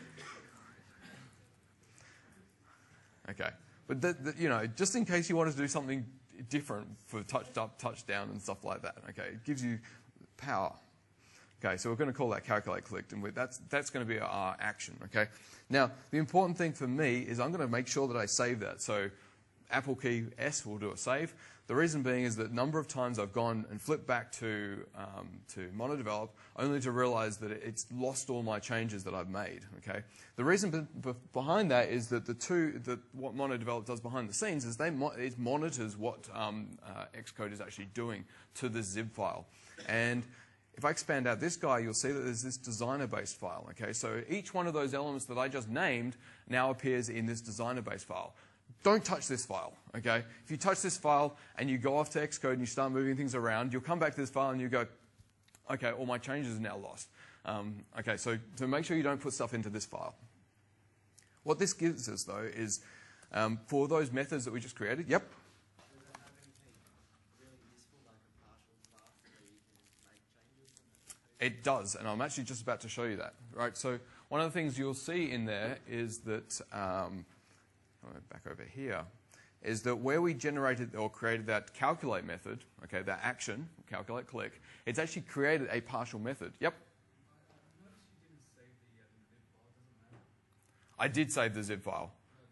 okay, but the, the, you know, just in case you want to do something different for touched up, touched down, and stuff like that. Okay, it gives you power. Okay, so we're going to call that calculate clicked, and that's that's going to be our action. Okay, now the important thing for me is I'm going to make sure that I save that. So Apple key S will do a save. The reason being is that number of times I've gone and flipped back to um, to MonoDevelop only to realize that it's lost all my changes that I've made. Okay, the reason be be behind that is that the two that what MonoDevelop does behind the scenes is they mo it monitors what um, uh, Xcode is actually doing to the zip file. And if I expand out this guy, you'll see that there's this designer-based file. Okay, so each one of those elements that I just named now appears in this designer-based file. Don't touch this file, okay? If you touch this file and you go off to Xcode and you start moving things around, you'll come back to this file and you go, okay, all my changes are now lost. Um, okay, so to make sure you don't put stuff into this file. What this gives us, though, is um, for those methods that we just created, yep? It does, and I'm actually just about to show you that. Right, so one of the things you'll see in there is that, um, back over here, is that where we generated or created that calculate method, okay, that action, calculate click, it's actually created a partial method. Yep? I did save the zip file.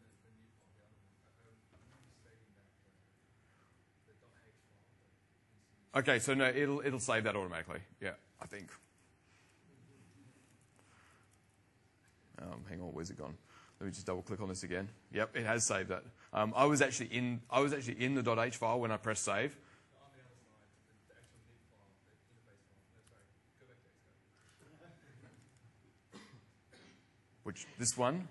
Okay, so no, it'll it'll save that automatically. Yeah, I think. Um, hang on, where's it gone? Let me just double click on this again. Yep, it has saved that. Um, I was actually in I was actually in the .h file when I pressed save. Which this one?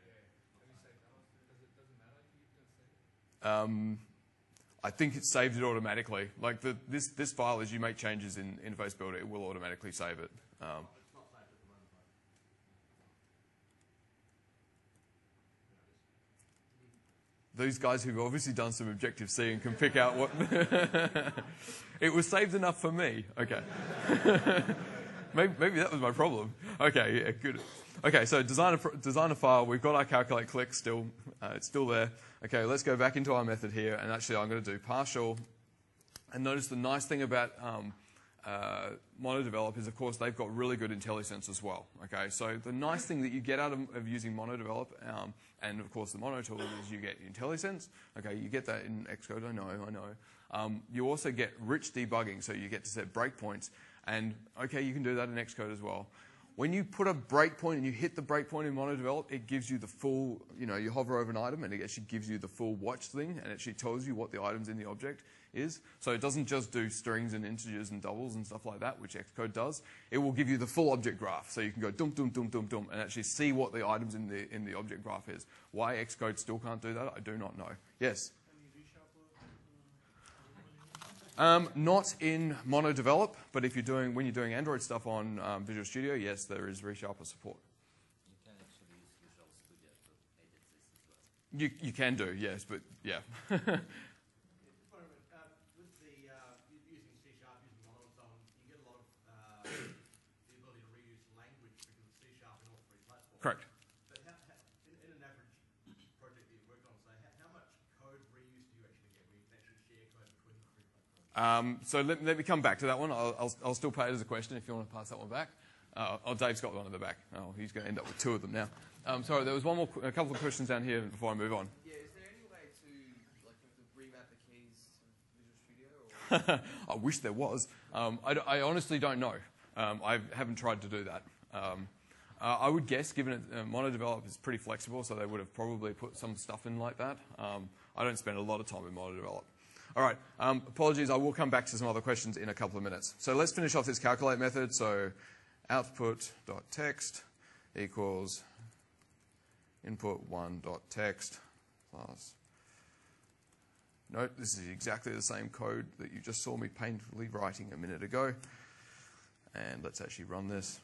Um, I think it saved it automatically. Like the, this, this file, as you make changes in Interface Builder, it will automatically save it. Um, these guys who've obviously done some Objective-C and can pick out what... It was saved enough for me. Okay. maybe, maybe that was my problem. Okay, yeah, good. Okay, so designer, designer file, we've got our calculate click still. Uh, it's still there. Okay, let's go back into our method here, and actually I'm going to do partial. And notice the nice thing about um, uh, MonoDevelop is, of course, they've got really good IntelliSense as well. Okay, so the nice thing that you get out of, of using MonoDevelop, um, and of course the Mono tool, is you get IntelliSense. Okay, you get that in Xcode, I know, I know. Um, you also get rich debugging, so you get to set breakpoints. And okay, you can do that in Xcode as well. When you put a breakpoint and you hit the breakpoint in MonoDevelop, it gives you the full, you know, you hover over an item and it actually gives you the full watch thing, and it actually tells you what the items in the object is. So it doesn't just do strings and integers and doubles and stuff like that, which Xcode does. It will give you the full object graph. So you can go dum, dum, dum, dum, dum, and actually see what the items in the, in the object graph is. Why Xcode still can't do that, I do not know. Yes? Um, not in MonoDevelop, but if you're doing, when you're doing Android stuff on um, Visual Studio, yes, there is ReSharper support. You can actually use Visual Studio to edit this as well. You, you can do, yes, but yeah. With the uh, using C Sharp, using Mono and so on, you get a lot of uh, the ability to reuse language because of C Sharp in all three platforms. Correct. But how, how, in, in an average project that you've worked on, say, how, how much code reuse do you actually get where you can actually share code between the three platforms? Um, so let, let me come back to that one. I'll, I'll, I'll still pay it as a question if you want to pass that one back. Uh, oh, Dave's got one in the back. Oh, he's going to end up with two of them now. Um, sorry, there was one more, a couple of questions down here before I move on. Yeah, is there any way to, like, you have to remap the keys to Visual Studio? Or? I wish there was. Um, I, I honestly don't know. Um, I haven't tried to do that. Um, uh, I would guess, given it, uh, MonoDevelop is pretty flexible, so they would have probably put some stuff in like that. Um, I don't spend a lot of time in MonoDevelop. All right, um, apologies, I will come back to some other questions in a couple of minutes. So let's finish off this calculate method. So output.text, equals input one dot text plus. Note, this is exactly the same code that you just saw me painfully writing a minute ago. And let's actually run this.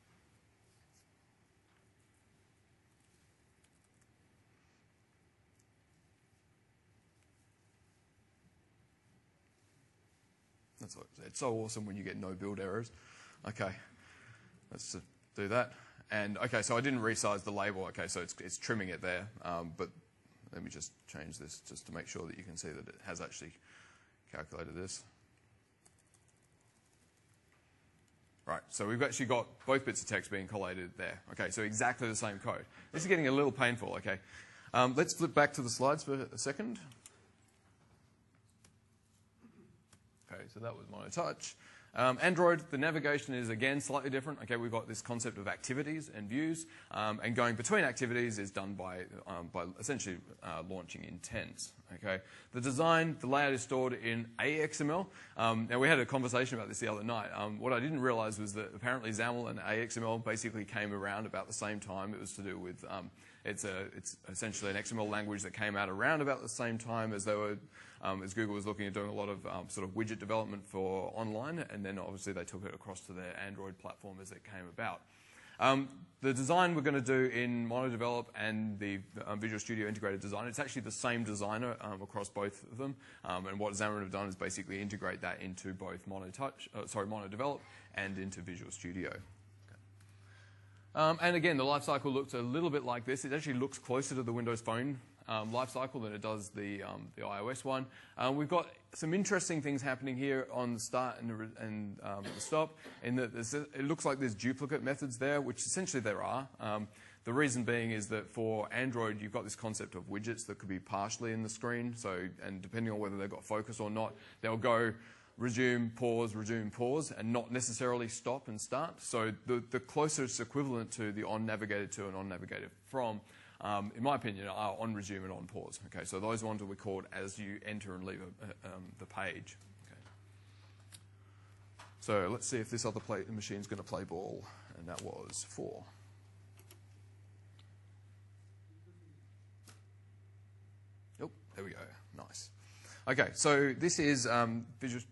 That's what, it's so awesome when you get no build errors. Okay, let's do that. And okay, so I didn't resize the label. Okay, so it's, it's trimming it there. Um, but let me just change this just to make sure that you can see that it has actually calculated this. Right, so we've actually got both bits of text being collated there. Okay, so exactly the same code. This is getting a little painful, okay. Um, let's flip back to the slides for a second. Okay, so that was MonoTouch. Um, Android, the navigation is again slightly different. Okay, we've got this concept of activities and views, um, and going between activities is done by, um, by essentially uh, launching intents. Okay, the design, the layout is stored in A X M L. Um, now we had a conversation about this the other night. Um, what I didn't realize was that apparently XAML and A X M L basically came around about the same time. It was to do with um, it's a it's essentially an X M L language that came out around about the same time as they were. Um, as Google was looking at doing a lot of um, sort of widget development for online, and then obviously they took it across to their Android platform as it came about. Um, the design we're going to do in MonoDevelop and the um, Visual Studio Integrated Design, it's actually the same designer um, across both of them, um, and what Xamarin have done is basically integrate that into both MonoTouch, uh, sorry, MonoDevelop and into Visual Studio. Um, and again, the lifecycle looks a little bit like this. It actually looks closer to the Windows Phone um, lifecycle than it does the, um, the iOS one. Um, we've got some interesting things happening here on the start and, the, and um, the stop, in that there's, it looks like there's duplicate methods there, which essentially there are. Um, the reason being is that for Android, you've got this concept of widgets that could be partially in the screen. So, and depending on whether they've got focus or not, they'll go resume, pause, resume, pause, and not necessarily stop and start. So the, the closest equivalent to the on navigated to and on navigated from, um, in my opinion, are on resume and on pause. Okay, so those ones will be called as you enter and leave a, um, the page. Okay. So let's see if this other play, machine's going to play ball, and that was four. Oh, there we go. Nice. Okay, so this is um, Visual.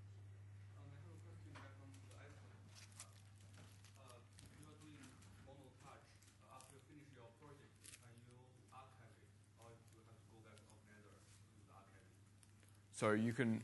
So you can.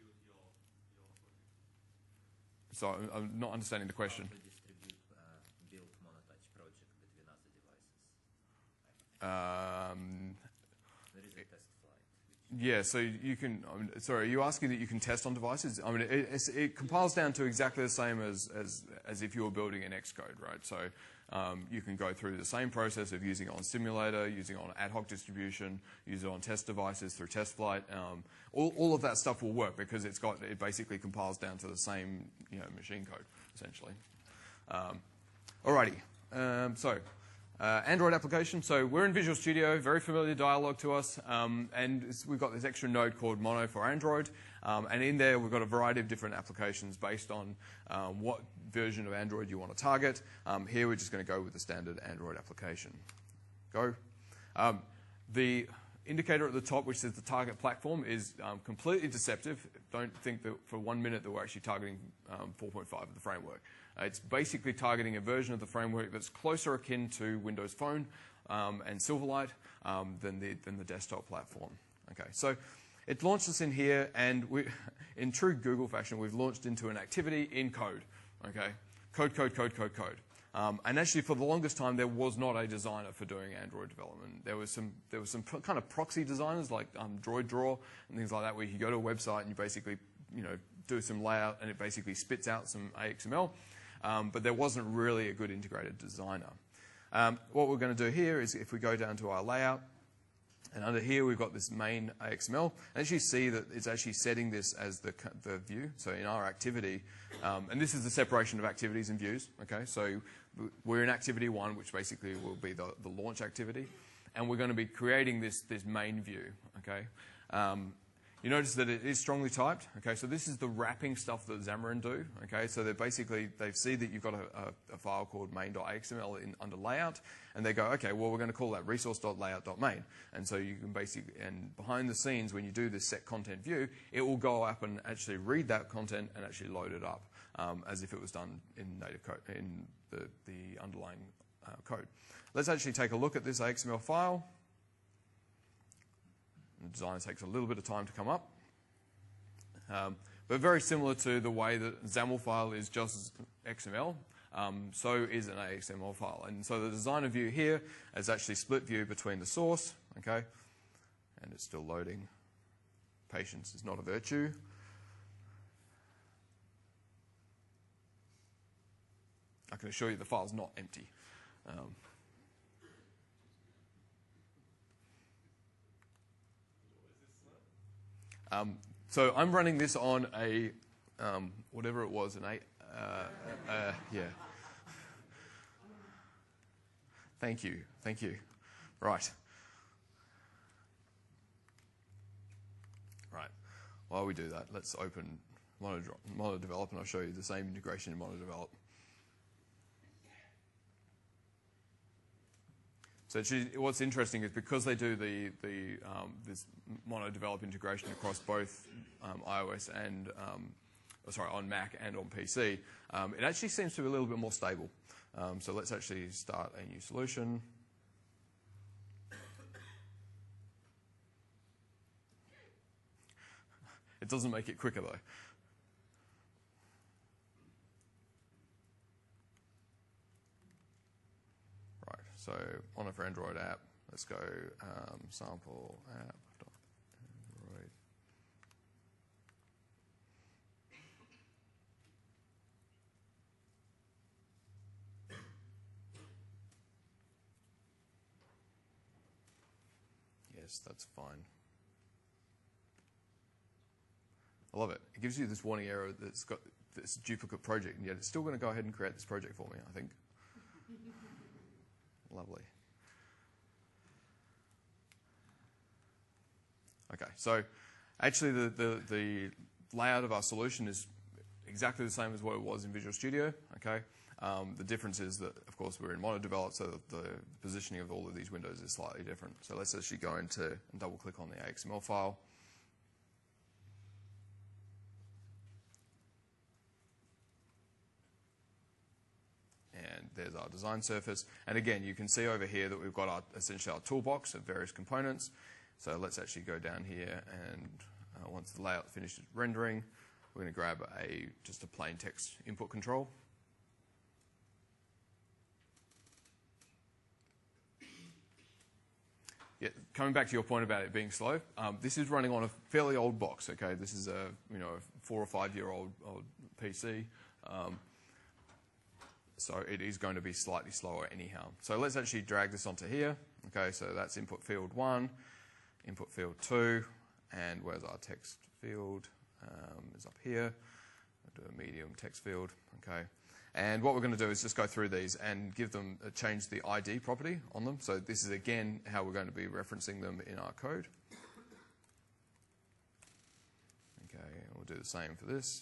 So I'm not understanding the question. How to distribute uh, build MonoTouch project between other devices? Um, There is a test flight. yeah, so you can. I mean, sorry, are you asking that you can test on devices? I mean, it, it's, it compiles down to exactly the same as as as if you were building in Xcode, right? So. Um, you can go through the same process of using it on simulator, using it on ad hoc distribution, use it on test devices through TestFlight. Um, all, all of that stuff will work because it's got it basically compiles down to the same you know machine code essentially. Um, alrighty, um, so uh, Android application. So we're in Visual Studio, very familiar dialog to us, um, and it's, we've got this extra node called Mono for Android, um, and in there we've got a variety of different applications based on um, what version of Android you want to target. Um, here we're just going to go with the standard Android application. Go. Um, the indicator at the top, which says the target platform, is um, completely deceptive. Don't think that for one minute that we're actually targeting um, four point five of the framework. Uh, it's basically targeting a version of the framework that's closer akin to Windows Phone um, and Silverlight um, than, the, than the desktop platform. Okay, so it launched us in here, and we, in true Google fashion, we've launched into an activity in code. Okay, code, code, code, code, code. Um, and actually, for the longest time, there was not a designer for doing Android development. There was some, there was some kind of proxy designers like um, DroidDraw and things like that, where you go to a website and you basically, you know, do some layout, and it basically spits out some A X M L. Um, but there wasn't really a good integrated designer. Um, what we're going to do here is, if we go down to our layout, and under here we've got this main A X M L. As you see, that it's actually setting this as the, the view. So in our activity, um, and this is the separation of activities and views. Okay, so we're in activity one, which basically will be the, the launch activity, and we're going to be creating this this main view. Okay, um, You notice that it is strongly typed. Okay, so this is the wrapping stuff that Xamarin do. Okay, so they're basically, they see that you've got a, a, a file called main.axml in, under layout, and they go, okay, well, we're going to call that resource.layout.main. And so you can basically, and behind the scenes, when you do this set content view, it will go up and actually read that content and actually load it up um, as if it was done in native code, in the, the underlying uh, code. Let's actually take a look at this X M L file. The design takes a little bit of time to come up. Um, but very similar to the way that XAML file is just X M L, um, so is an A X M L file. And so the designer view here is actually split view between the source, okay, and it's still loading. Patience is not a virtue. I can assure you the file's not empty. Um, Um, so I'm running this on a, um, whatever it was, an eight, uh, uh, yeah. Thank you, thank you. Right. Right, while we do that, let's open MonoDevelop and I'll show you the same integration in MonoDevelop. So what's interesting is because they do the, the um, this MonoDevelop integration across both um, iOS and um, sorry on Mac and on P C, um, it actually seems to be a little bit more stable. Um, so let's actually start a new solution. It doesn't make it quicker though. So on a for Android app, let's go um, sample app.android. Yes, that's fine. I love it. It gives you this warning error that's got this duplicate project, and yet it's still going to go ahead and create this project for me, I think. Lovely. Okay, so actually the, the, the layout of our solution is exactly the same as what it was in Visual Studio. Okay, um, the difference is that, of course, we're in MonoDevelop, so the, the positioning of all of these windows is slightly different. So let's actually go into and double-click on the A X M L file. And there's our design surface. And again, you can see over here that we've got our, essentially our toolbox of various components. So let's actually go down here, and uh, once the layout finishes rendering, we're going to grab a just a plain text input control. Yeah, coming back to your point about it being slow, um, this is running on a fairly old box. Okay, this is a you know four or five year old old P C. Um, So it is going to be slightly slower anyhow. So let's actually drag this onto here. Okay, so that's input field one, input field two, and where's our text field? Um, is up here. I'll do a medium text field. Okay, and what we're going to do is just go through these and give them uh, change the I D property on them. So this is again how we're going to be referencing them in our code. Okay, we'll do the same for this.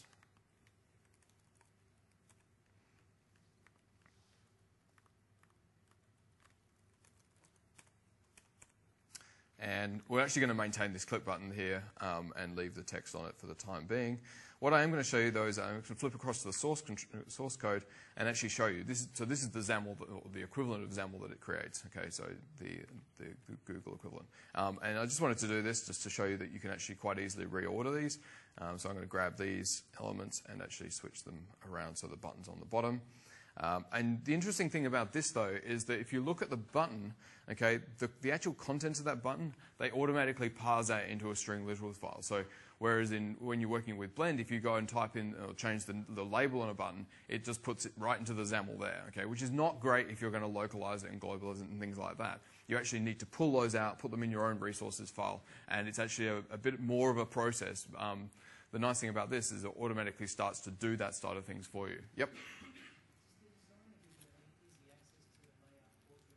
And we're actually going to maintain this click button here um, and leave the text on it for the time being. What I am going to show you, though, is I'm going to flip across to the source, source code and actually show you. This is, so this is the XAML, or the equivalent of XAML that it creates. Okay, so the, the, the Google equivalent. Um, and I just wanted to do this just to show you that you can actually quite easily reorder these. Um, so I'm going to grab these elements and actually switch them around so the button's on the bottom. Um, and the interesting thing about this, though, is that if you look at the button, okay, the, the actual contents of that button, they automatically parse that into a string literals file. So whereas in when you're working with Blend, if you go and type in or change the, the label on a button, it just puts it right into the XAML there, okay, which is not great if you're going to localize it and globalize it and things like that. You actually need to pull those out, put them in your own resources file, and it's actually a, a bit more of a process. Um, the nice thing about this is it automatically starts to do that side of things for you. Yep.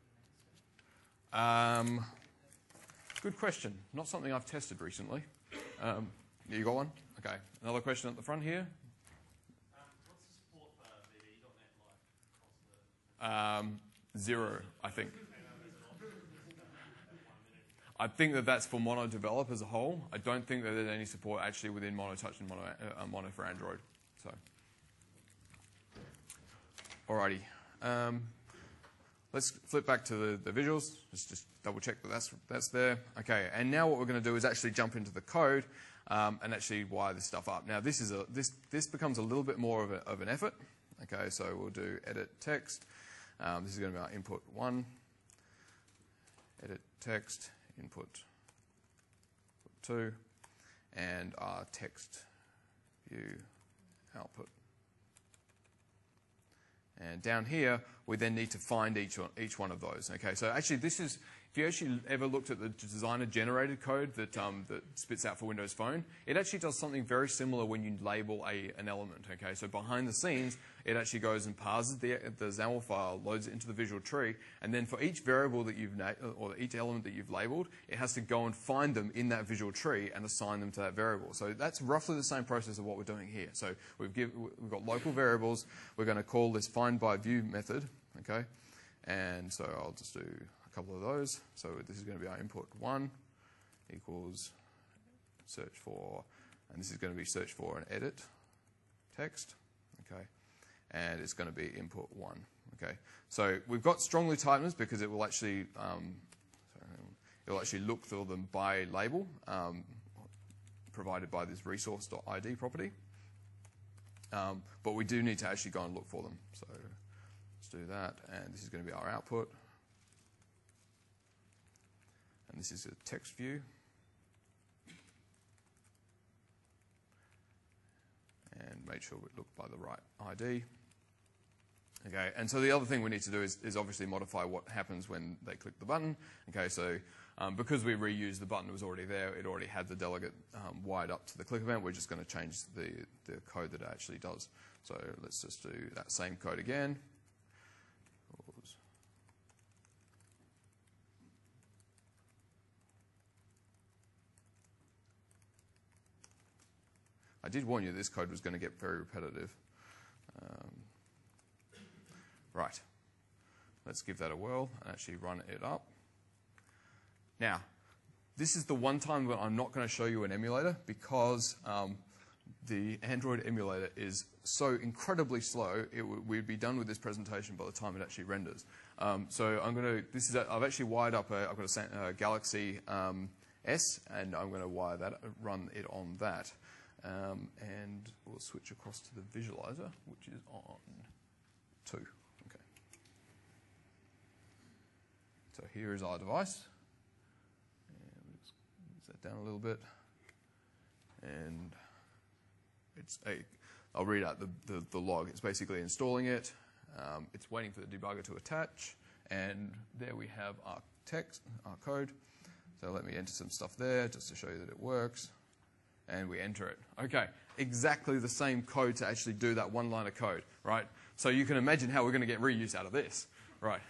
Um, good question. Not something I've tested recently. Um, you got one? Okay. Another question at the front here. Um, what's the support for V B dot net like across the... Um, zero, I think. I think that that's for Mono Develop as a whole. I don't think that there's any support actually within Mono Touch and Mono, uh, Mono for Android. So, alrighty. Um, let's flip back to the, the visuals. Let's just double check that that's, that's there. Okay, and now what we're going to do is actually jump into the code um, and actually wire this stuff up. Now this is a this this becomes a little bit more of, a, of an effort. Okay, so we'll do edit text. Um, this is going to be our input one. Edit text. Input two, and our text view output. And down here, we then need to find each one, each one of those. Okay, so actually this is, if you actually ever looked at the designer-generated code that, um, that spits out for Windows Phone, it actually does something very similar when you label a, an element. Okay, so behind the scenes, it actually goes and parses the, the XAML file, loads it into the visual tree, and then for each variable that you've, or each element that you've labeled, it has to go and find them in that visual tree and assign them to that variable. So that's roughly the same process of what we're doing here. So we've, give, we've got local variables. We're going to call this find by view method, okay? And so I'll just do a couple of those. So this is going to be our input one equals search for, and this is going to be search for and edit text, okay? And it's going to be input one, okay? So we've got strongly typeness because it will actually, um, sorry, it will actually look for them by label um, provided by this resource.id property. Um, but we do need to actually go and look for them. So let's do that, and this is going to be our output. And this is a text view. And make sure we look by the right I D. Okay, and so the other thing we need to do is, is obviously modify what happens when they click the button. Okay, so um, because we reused the button, it was already there, it already had the delegate um, wired up to the click event, we're just going to change the, the code that it actually does. So let's just do that same code again. Pause. I did warn you this code was going to get very repetitive. Um, right. Let's give that a whirl and actually run it up. Now, this is the one time when I'm not going to show you an emulator because um, the Android emulator is so incredibly slow, it w we'd be done with this presentation by the time it actually renders. Um, so I'm going to, this is, a, I've actually wired up a, I've got a, a Galaxy um, S, and I'm going to wire that, run it on that. Um, and we'll switch across to the visualizer, which is on two. Okay. So here is our device. And we'll just move that down a little bit. And it's a, I'll read out the, the, the log. It's basically installing it. Um, it's waiting for the debugger to attach. And there we have our text, our code. So let me enter some stuff there just to show you that it works. And we enter it. Okay, exactly the same code to actually do that one line of code, right? So you can imagine how we're going to get reuse out of this, right?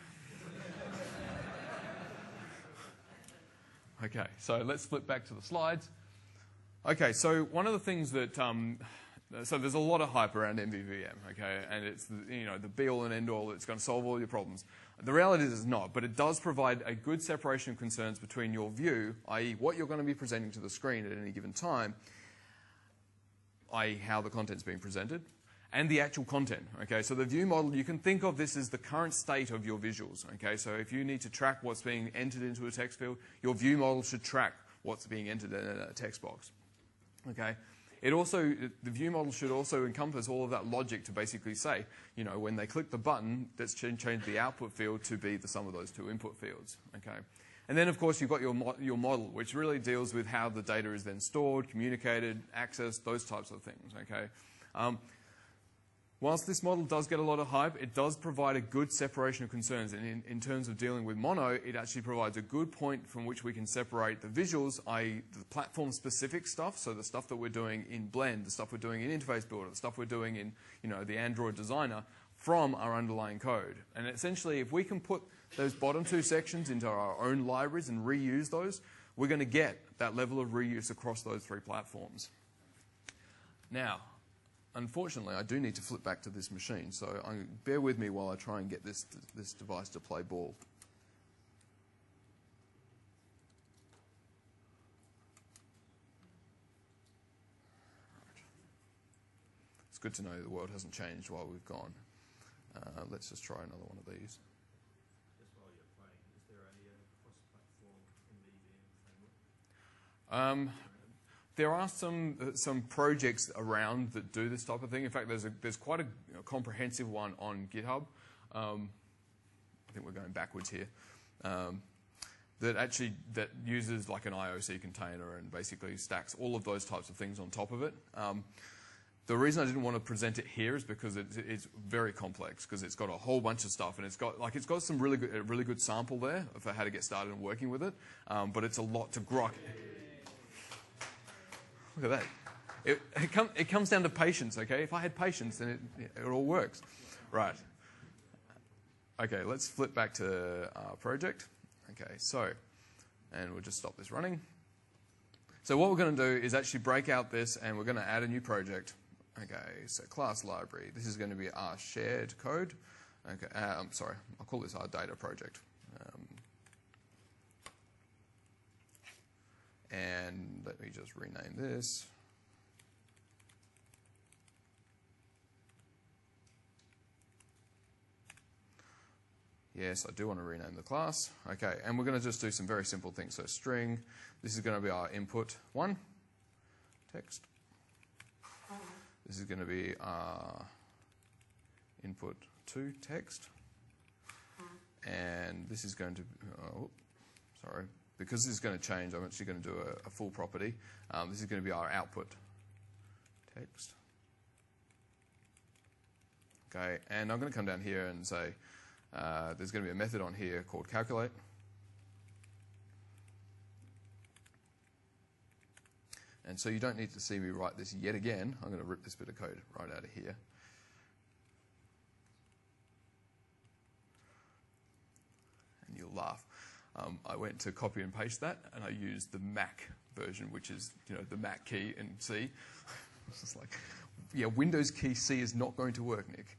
Okay, so let's flip back to the slides. Okay, so one of the things that, um, so there's a lot of hype around M V V M, okay, and it's the, you know, the be-all and end-all, it's going to solve all your problems. The reality is it's not, but it does provide a good separation of concerns between your view, that is what you're going to be presenting to the screen at any given time, that is how the content's being presented, and the actual content. Okay, so the view model, you can think of this as the current state of your visuals. Okay, so if you need to track what's being entered into a text field, your view model should track what's being entered in a text box. Okay. It also, the view model should also encompass all of that logic to basically say, you know, when they click the button, let's change the output field to be the sum of those two input fields, okay? And then, of course, you've got your, mo your model, which really deals with how the data is then stored, communicated, accessed, those types of things, okay? Um, Whilst this model does get a lot of hype, it does provide a good separation of concerns. And in, in terms of dealing with mono, it actually provides a good point from which we can separate the visuals, that is the platform-specific stuff, so the stuff that we're doing in Blend, the stuff we're doing in Interface Builder, the stuff we're doing in, you know, the Android Designer, from our underlying code. And essentially, if we can put those bottom two sections into our own libraries and reuse those, we're going to get that level of reuse across those three platforms. Now, unfortunately, I do need to flip back to this machine, so I, bear with me while I try and get this, this device to play ball. It's good to know the world hasn't changed while we've gone. Uh, let's just try another one of these. Just while you're playing, is there a uh, cross-platform M V V M framework? Um, there are some uh, some projects around that do this type of thing. In fact, there's a, there's quite a, a comprehensive one on GitHub. Um, I think we're going backwards here. Um, that actually that uses like an I O C container and basically stacks all of those types of things on top of it. Um, The reason I didn't want to present it here is because it's, it's very complex, because it's got a whole bunch of stuff, and it's got like it's got some really good, a really good sample there for how to get started and working with it. Um, but it's a lot to grok. Look at that. It, it, com it comes down to patience. Okay, if I had patience, then it, it all works. Right. Okay, let's flip back to our project. Okay, so, and we'll just stop this running. So what we're going to do is actually break out this, and we're going to add a new project. Okay, so class library. This is going to be our shared code. Okay, uh, I'm sorry, I'll call this our data project. Um, and let me just rename this. Yes, I do want to rename the class. Okay, and we're going to just do some very simple things. So string, this is going to be our input one, text. This is going to be our input two, text. And this is going to, oh, sorry, because this is going to change, I'm actually going to do a, a full property. Um, this is going to be our output, text. Okay, and I'm going to come down here and say, Uh, there's going to be a method on here called calculate. And so you don't need to see me write this yet again. I'm going to rip this bit of code right out of here. And you'll laugh. Um, I went to copy and paste that, and I used the Mac version, which is, you know, the Mac key in C. It's just like, yeah, Windows key C is not going to work, Nick.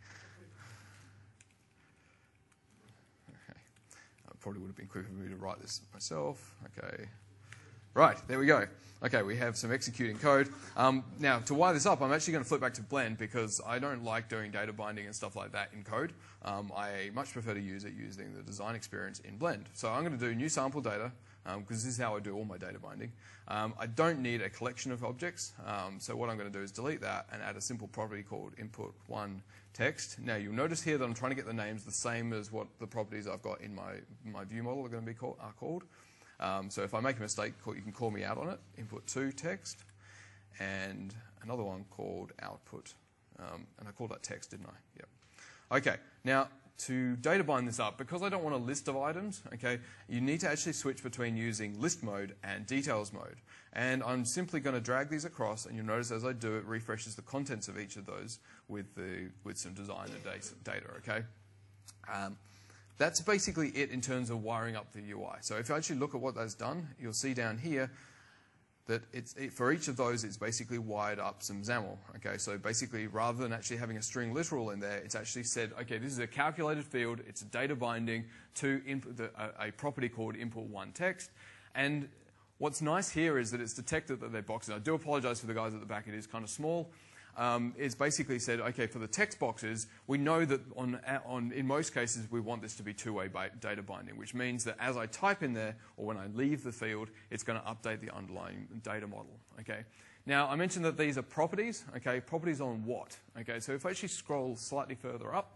Probably would have been quicker for me to write this myself. Okay. Right, there we go. Okay, we have some executing code. Um, now, to wire this up, I'm actually going to flip back to Blend because I don't like doing data binding and stuff like that in code. Um, I much prefer to use it using the design experience in Blend. So I'm going to do new sample data because um, this is how I do all my data binding. Um, I don't need a collection of objects. Um, so what I'm going to do is delete that and add a simple property called input one text. Now you'll notice here that I'm trying to get the names the same as what the properties I've got in my, my view model are going to be call, are called. Um, so if I make a mistake, you can call me out on it. Input two text, and another one called output. Um, and I called that text, didn't I? Yep. Okay, now to data bind this up, because I don't want a list of items, okay, you need to actually switch between using list mode and details mode. And I'm simply going to drag these across, and you'll notice as I do it, refreshes the contents of each of those with, the, with some designer data, okay? Um, that's basically it in terms of wiring up the U I. So if you actually look at what that's done, you'll see down here that it's, it, for each of those, it's basically wired up some XAML. Okay, so basically, rather than actually having a string literal in there, it's actually said, okay, this is a calculated field. It's a data binding to input the, a, a property called input one text. And what's nice here is that it's detected that they're boxes. I do apologize for the guys at the back. It is kind of small. Um, it's basically said, okay, for the text boxes, we know that on, on, in most cases we want this to be two-way data binding, which means that as I type in there or when I leave the field, it's going to update the underlying data model. Okay. Now, I mentioned that these are properties. Okay, properties on what? Okay, so if I actually scroll slightly further up,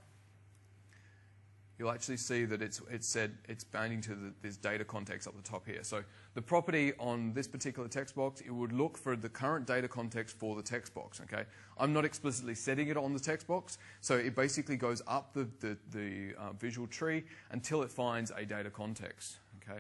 you'll actually see that it's, it's said it's binding to the, this data context up the top here. So the property on this particular text box, it would look for the current data context for the text box. Okay, I'm not explicitly setting it on the text box, so it basically goes up the, the, the uh, visual tree until it finds a data context. Okay.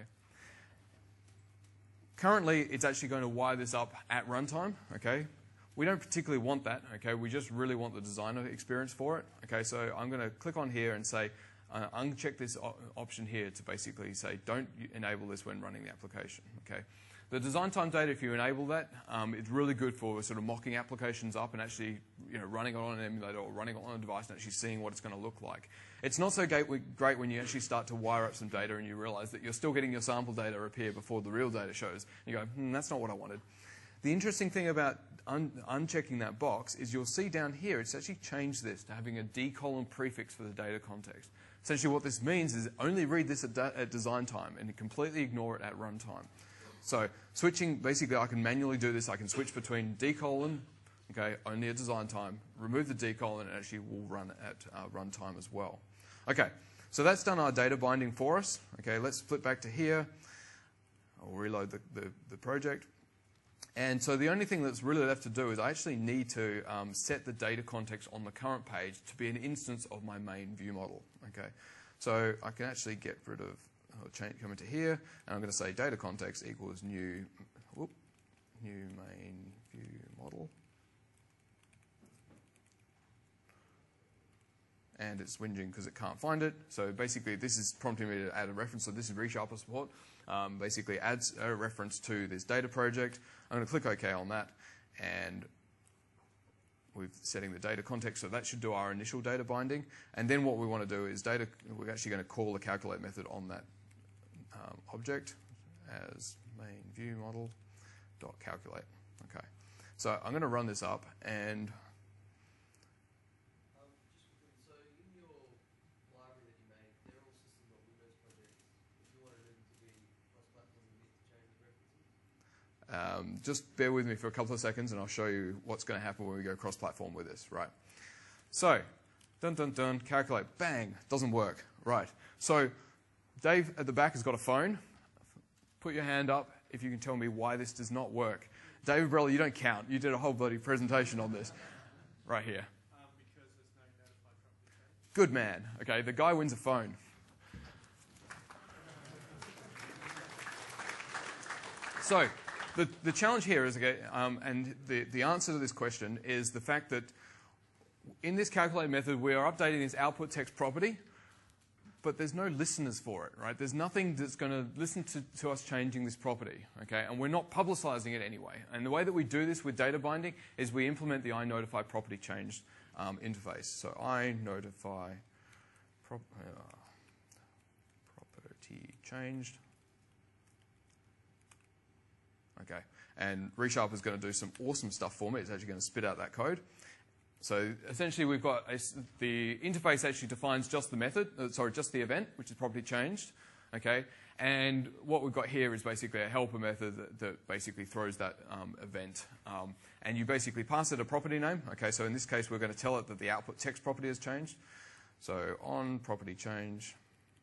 Currently, it's actually going to wire this up at runtime. Okay. We don't particularly want that. Okay. We just really want the designer experience for it. Okay. So I'm going to click on here and say, Uh, uncheck this op option here to basically say don't enable this when running the application. Okay, The design time data, if you enable that, um, it's really good for sort of mocking applications up and actually, you know, running it on an emulator or running it on a device and actually seeing what it's going to look like. It's not so great when you actually start to wire up some data and you realize that you're still getting your sample data appear before the real data shows. You go, hmm, that's not what I wanted. The interesting thing about un unchecking that box is you'll see down here it's actually changed this to having a D colon prefix for the data context. Essentially what this means is only read this at, at design time and completely ignore it at runtime. So switching, basically I can manually do this. I can switch between D colon, okay, only at design time, remove the D colon, and actually will run at uh, runtime as well. Okay, so that's done our data binding for us. Okay, let's flip back to here. I'll reload the, the, the project. And so the only thing that's really left to do is I actually need to um, set the data context on the current page to be an instance of my main view model. Okay, so I can actually get rid of, I'll change, come into here, and I'm going to say data context equals new, whoop, new main view model. And it's whinging because it can't find it. So basically this is prompting me to add a reference. So this is ReSharper support. Um, basically adds a reference to this data project. I'm going to click OK on that, and we're setting the data context, so that should do our initial data binding. And then what we want to do is data, we're actually going to call the calculate method on that um, object as main view model dot calculate. Okay, so I'm going to run this up, and Um, just quickly, so in your library that you made, they're all system.windows projects. If you wanted them to be cross-platform, you need to change the references? Um, just bear with me for a couple of seconds and I'll show you what's going to happen when we go cross-platform with this. Right. So, dun dun dun, calculate, bang, doesn't work. Right. So, Dave at the back has got a phone. Put your hand up if you can tell me why this does not work. David Brella, you don't count. You did a whole bloody presentation on this. Right here. Um, because there's no notified property check. Good man. Okay, the guy wins a phone. So, the, the challenge here is, okay, um, and the, the answer to this question is the fact that in this calculate method, we are updating this output text property, but there's no listeners for it, right? There's nothing that's going to listen to, to us changing this property, okay? And we're not publicizing it anyway. And the way that we do this with data binding is we implement the iNotify property change um, interface. So iNotify prop, uh, property changed. Okay, and ReSharper is going to do some awesome stuff for me. It's actually going to spit out that code. So essentially, we've got a, the interface actually defines just the method, uh, sorry, just the event, which is property changed. Okay, and what we've got here is basically a helper method that, that basically throws that um, event, um, and you basically pass it a property name. Okay, so in this case, we're going to tell it that the output text property has changed. So on property change,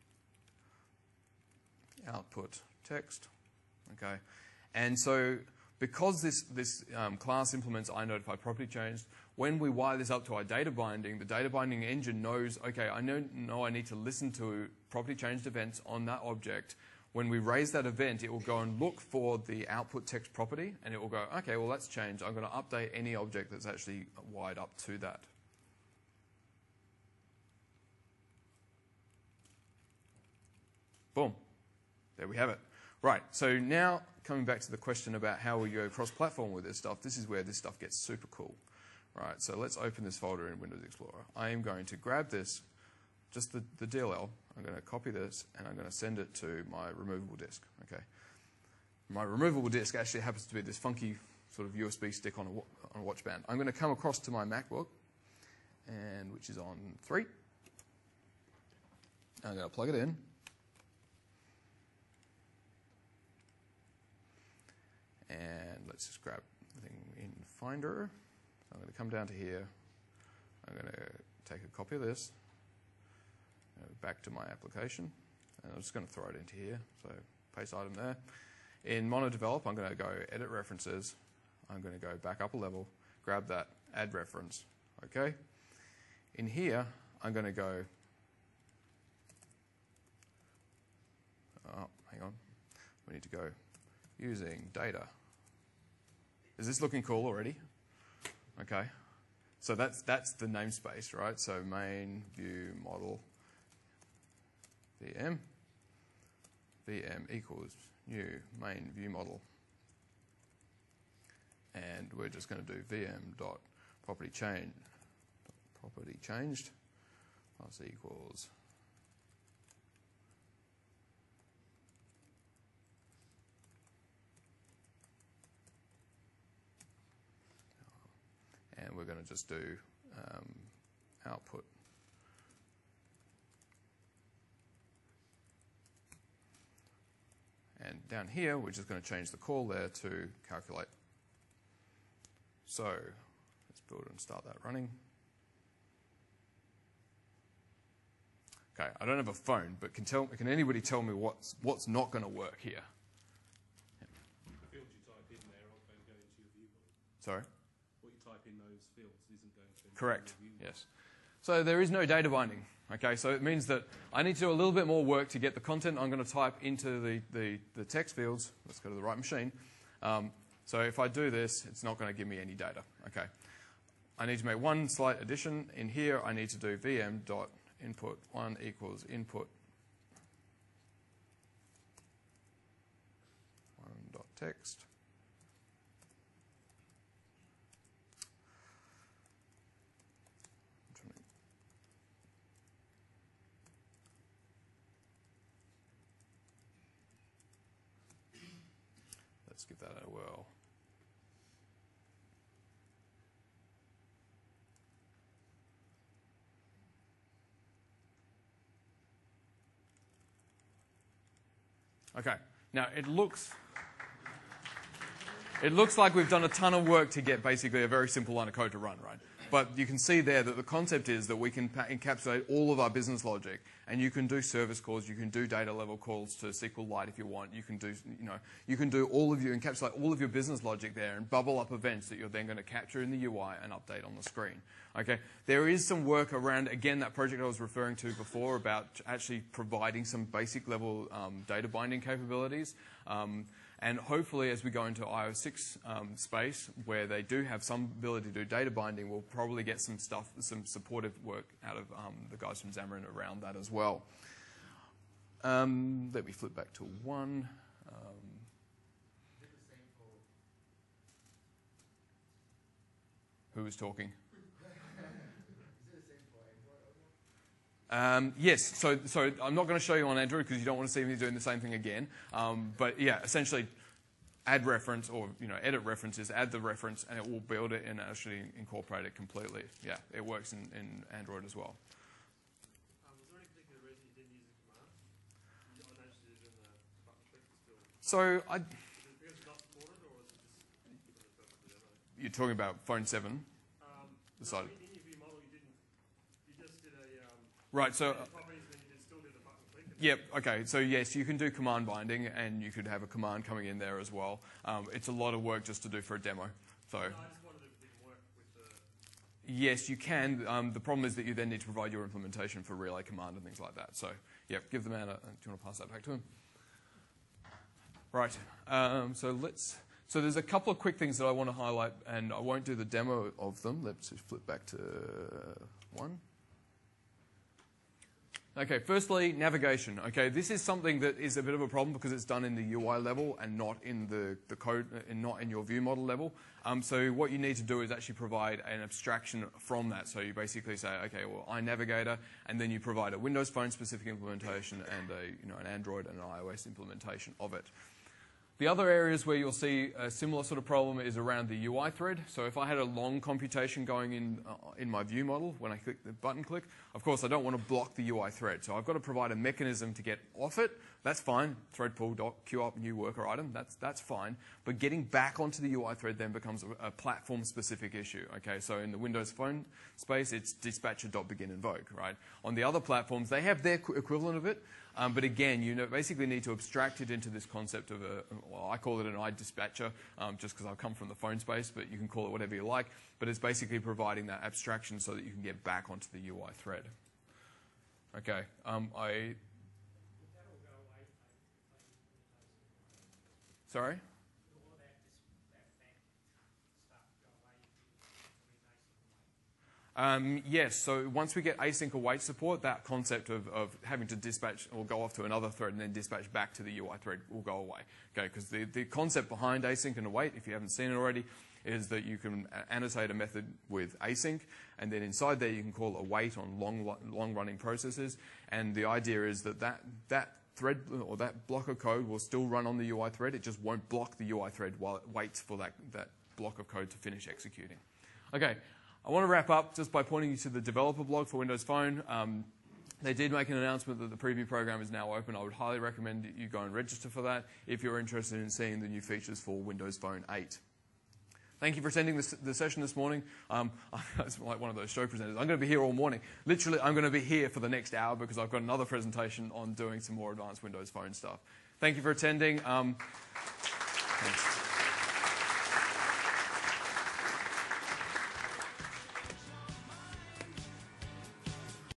output text. Okay. And so because this, this um, class implements iNotify property change, when we wire this up to our data binding, the data binding engine knows, okay, I know, know I need to listen to property changed events on that object. When we raise that event, it will go and look for the output text property, and it will go, okay, well, that's changed. I'm going to update any object that's actually wired up to that. Boom. There we have it. Right, so now coming back to the question about how we go cross-platform with this stuff, this is where this stuff gets super cool. Right, so let's open this folder in Windows Explorer. I am going to grab this, just the, the D L L, I'm going to copy this, and I'm going to send it to my removable disk. Okay. My removable disk actually happens to be this funky sort of U S B stick on a, on a watch band. I'm going to come across to my MacBook, and which is on three. I'm going to plug it in. And let's just grab the thing in Finder. So I'm going to come down to here. I'm going to take a copy of this, uh, back to my application, and I'm just going to throw it into here. So paste item there. In MonoDevelop, I'm going to go Edit References. I'm going to go back up a level, grab that, add reference. Okay. In here, I'm going to go. Oh, hang on. We need to go using data. Is this looking cool already? Okay. So that's that's the namespace, right? So main view model V M. V M equals new main view model. and we're just going to do vm dot property change property changed plus equals and we're going to just do um, output and down here we're just going to change the call there to calculate. So let's build and start that running. Okay, I don't have a phone, but can tell can anybody tell me what's what's not going to work here? The fields you type in there aren't going to go into your view model. Sorry? What you type in those fields isn't going to Correct. your view model. Yes. So there is no data binding. Okay, so it means that I need to do a little bit more work to get the content I'm going to type into the, the, the text fields. Let's go to the right machine. Um, so if I do this, it's not going to give me any data. Okay. I need to make one slight addition. In here, I need to do vm dot input one equals input one dot text. Let's give that a whirl. Okay, now it looks it looks like we've done a ton of work to get basically a very simple line of code to run, right? But you can see there that the concept is that we can encapsulate all of our business logic, and you can do service calls, you can do data level calls to S Q Lite if you want. You can do, you know, you can do all of you encapsulate all of your business logic there and bubble up events that you're then going to capture in the U I and update on the screen. Okay, there is some work around again that project I was referring to before about actually providing some basic level um, data binding capabilities. Um, And hopefully, as we go into I O six um, space, where they do have some ability to do data binding, we'll probably get some stuff, some supportive work out of um, the guys from Xamarin around that as well. Um, let me flip back to one. Um, who was talking? Um, yes, so, so I'm not going to show you on Android because you don't want to see me doing the same thing again. Um, but yeah, essentially add reference or, you know, edit references, add the reference, and it will build it and actually incorporate it completely. Yeah, it works in, in Android as well. Um, was there any particular reason you didn't use the command? I noticed it in the button click still. So I... Is it because it's not supported, or is it just for the purpose of the demo? You're talking about phone seven? Um, Decided. no, in your view model, you didn't. You just did a... Um, Right, so... properties, then you did still did a button click. Yep, okay, so yes, you can do command binding and you could have a command coming in there as well. Um, it's a lot of work just to do for a demo. So No, I just wondered if it didn't work with the... yes, you can. Um, the problem is that you then need to provide your implementation for relay command and things like that. So yep, give the man a... Do you want to pass that back to him? Right, um, so let's... So there's a couple of quick things that I want to highlight, and I won't do the demo of them. Let's just flip back to one. Okay, firstly, navigation. Okay, this is something that is a bit of a problem because it's done in the U I level and not in the, the code, and not in your view model level. Um, so what you need to do is actually provide an abstraction from that. So you basically say, okay, well, iNavigator, and then you provide a Windows Phone specific implementation and a, you know, an Android and an iOS implementation of it. The other areas where you'll see a similar sort of problem is around the U I thread. So if I had a long computation going in uh, in my view model, when I click the button click, of course I don't want to block the U I thread. So I've got to provide a mechanism to get off it. That's fine. Thread pull, doc, queue up, new worker item. That's that's fine. But getting back onto the U I thread then becomes a, a platform-specific issue. Okay, so in the Windows Phone space, it's dispatcher.begin-invoke, right? On the other platforms, they have their qu equivalent of it. Um, but again, you know, basically need to abstract it into this concept of a, well, I call it an iDispatcher, um, just because I've come from the phone space, but you can call it whatever you like. But it's basically providing that abstraction so that you can get back onto the U I thread. Okay, um, I... Sorry? Um, yes, so once we get async await support, that concept of, of having to dispatch or go off to another thread and then dispatch back to the U I thread will go away. Okay, because the, the concept behind async and await, if you haven't seen it already, is that you can annotate a method with async, and then inside there you can call await on long, long-running processes. And the idea is that, that that thread or that block of code will still run on the U I thread. It just won't block the U I thread while it waits for that, that block of code to finish executing. Okay, I want to wrap up just by pointing you to the developer blog for Windows Phone. Um, They did make an announcement that the preview program is now open. I would highly recommend you go and register for that if you're interested in seeing the new features for Windows Phone eight. Thank you for attending this, the session this morning. Um, it's like one of those show presenters. I'm going to be here all morning. Literally, I'm going to be here for the next hour because I've got another presentation on doing some more advanced Windows Phone stuff. Thank you for attending. Um, thanks.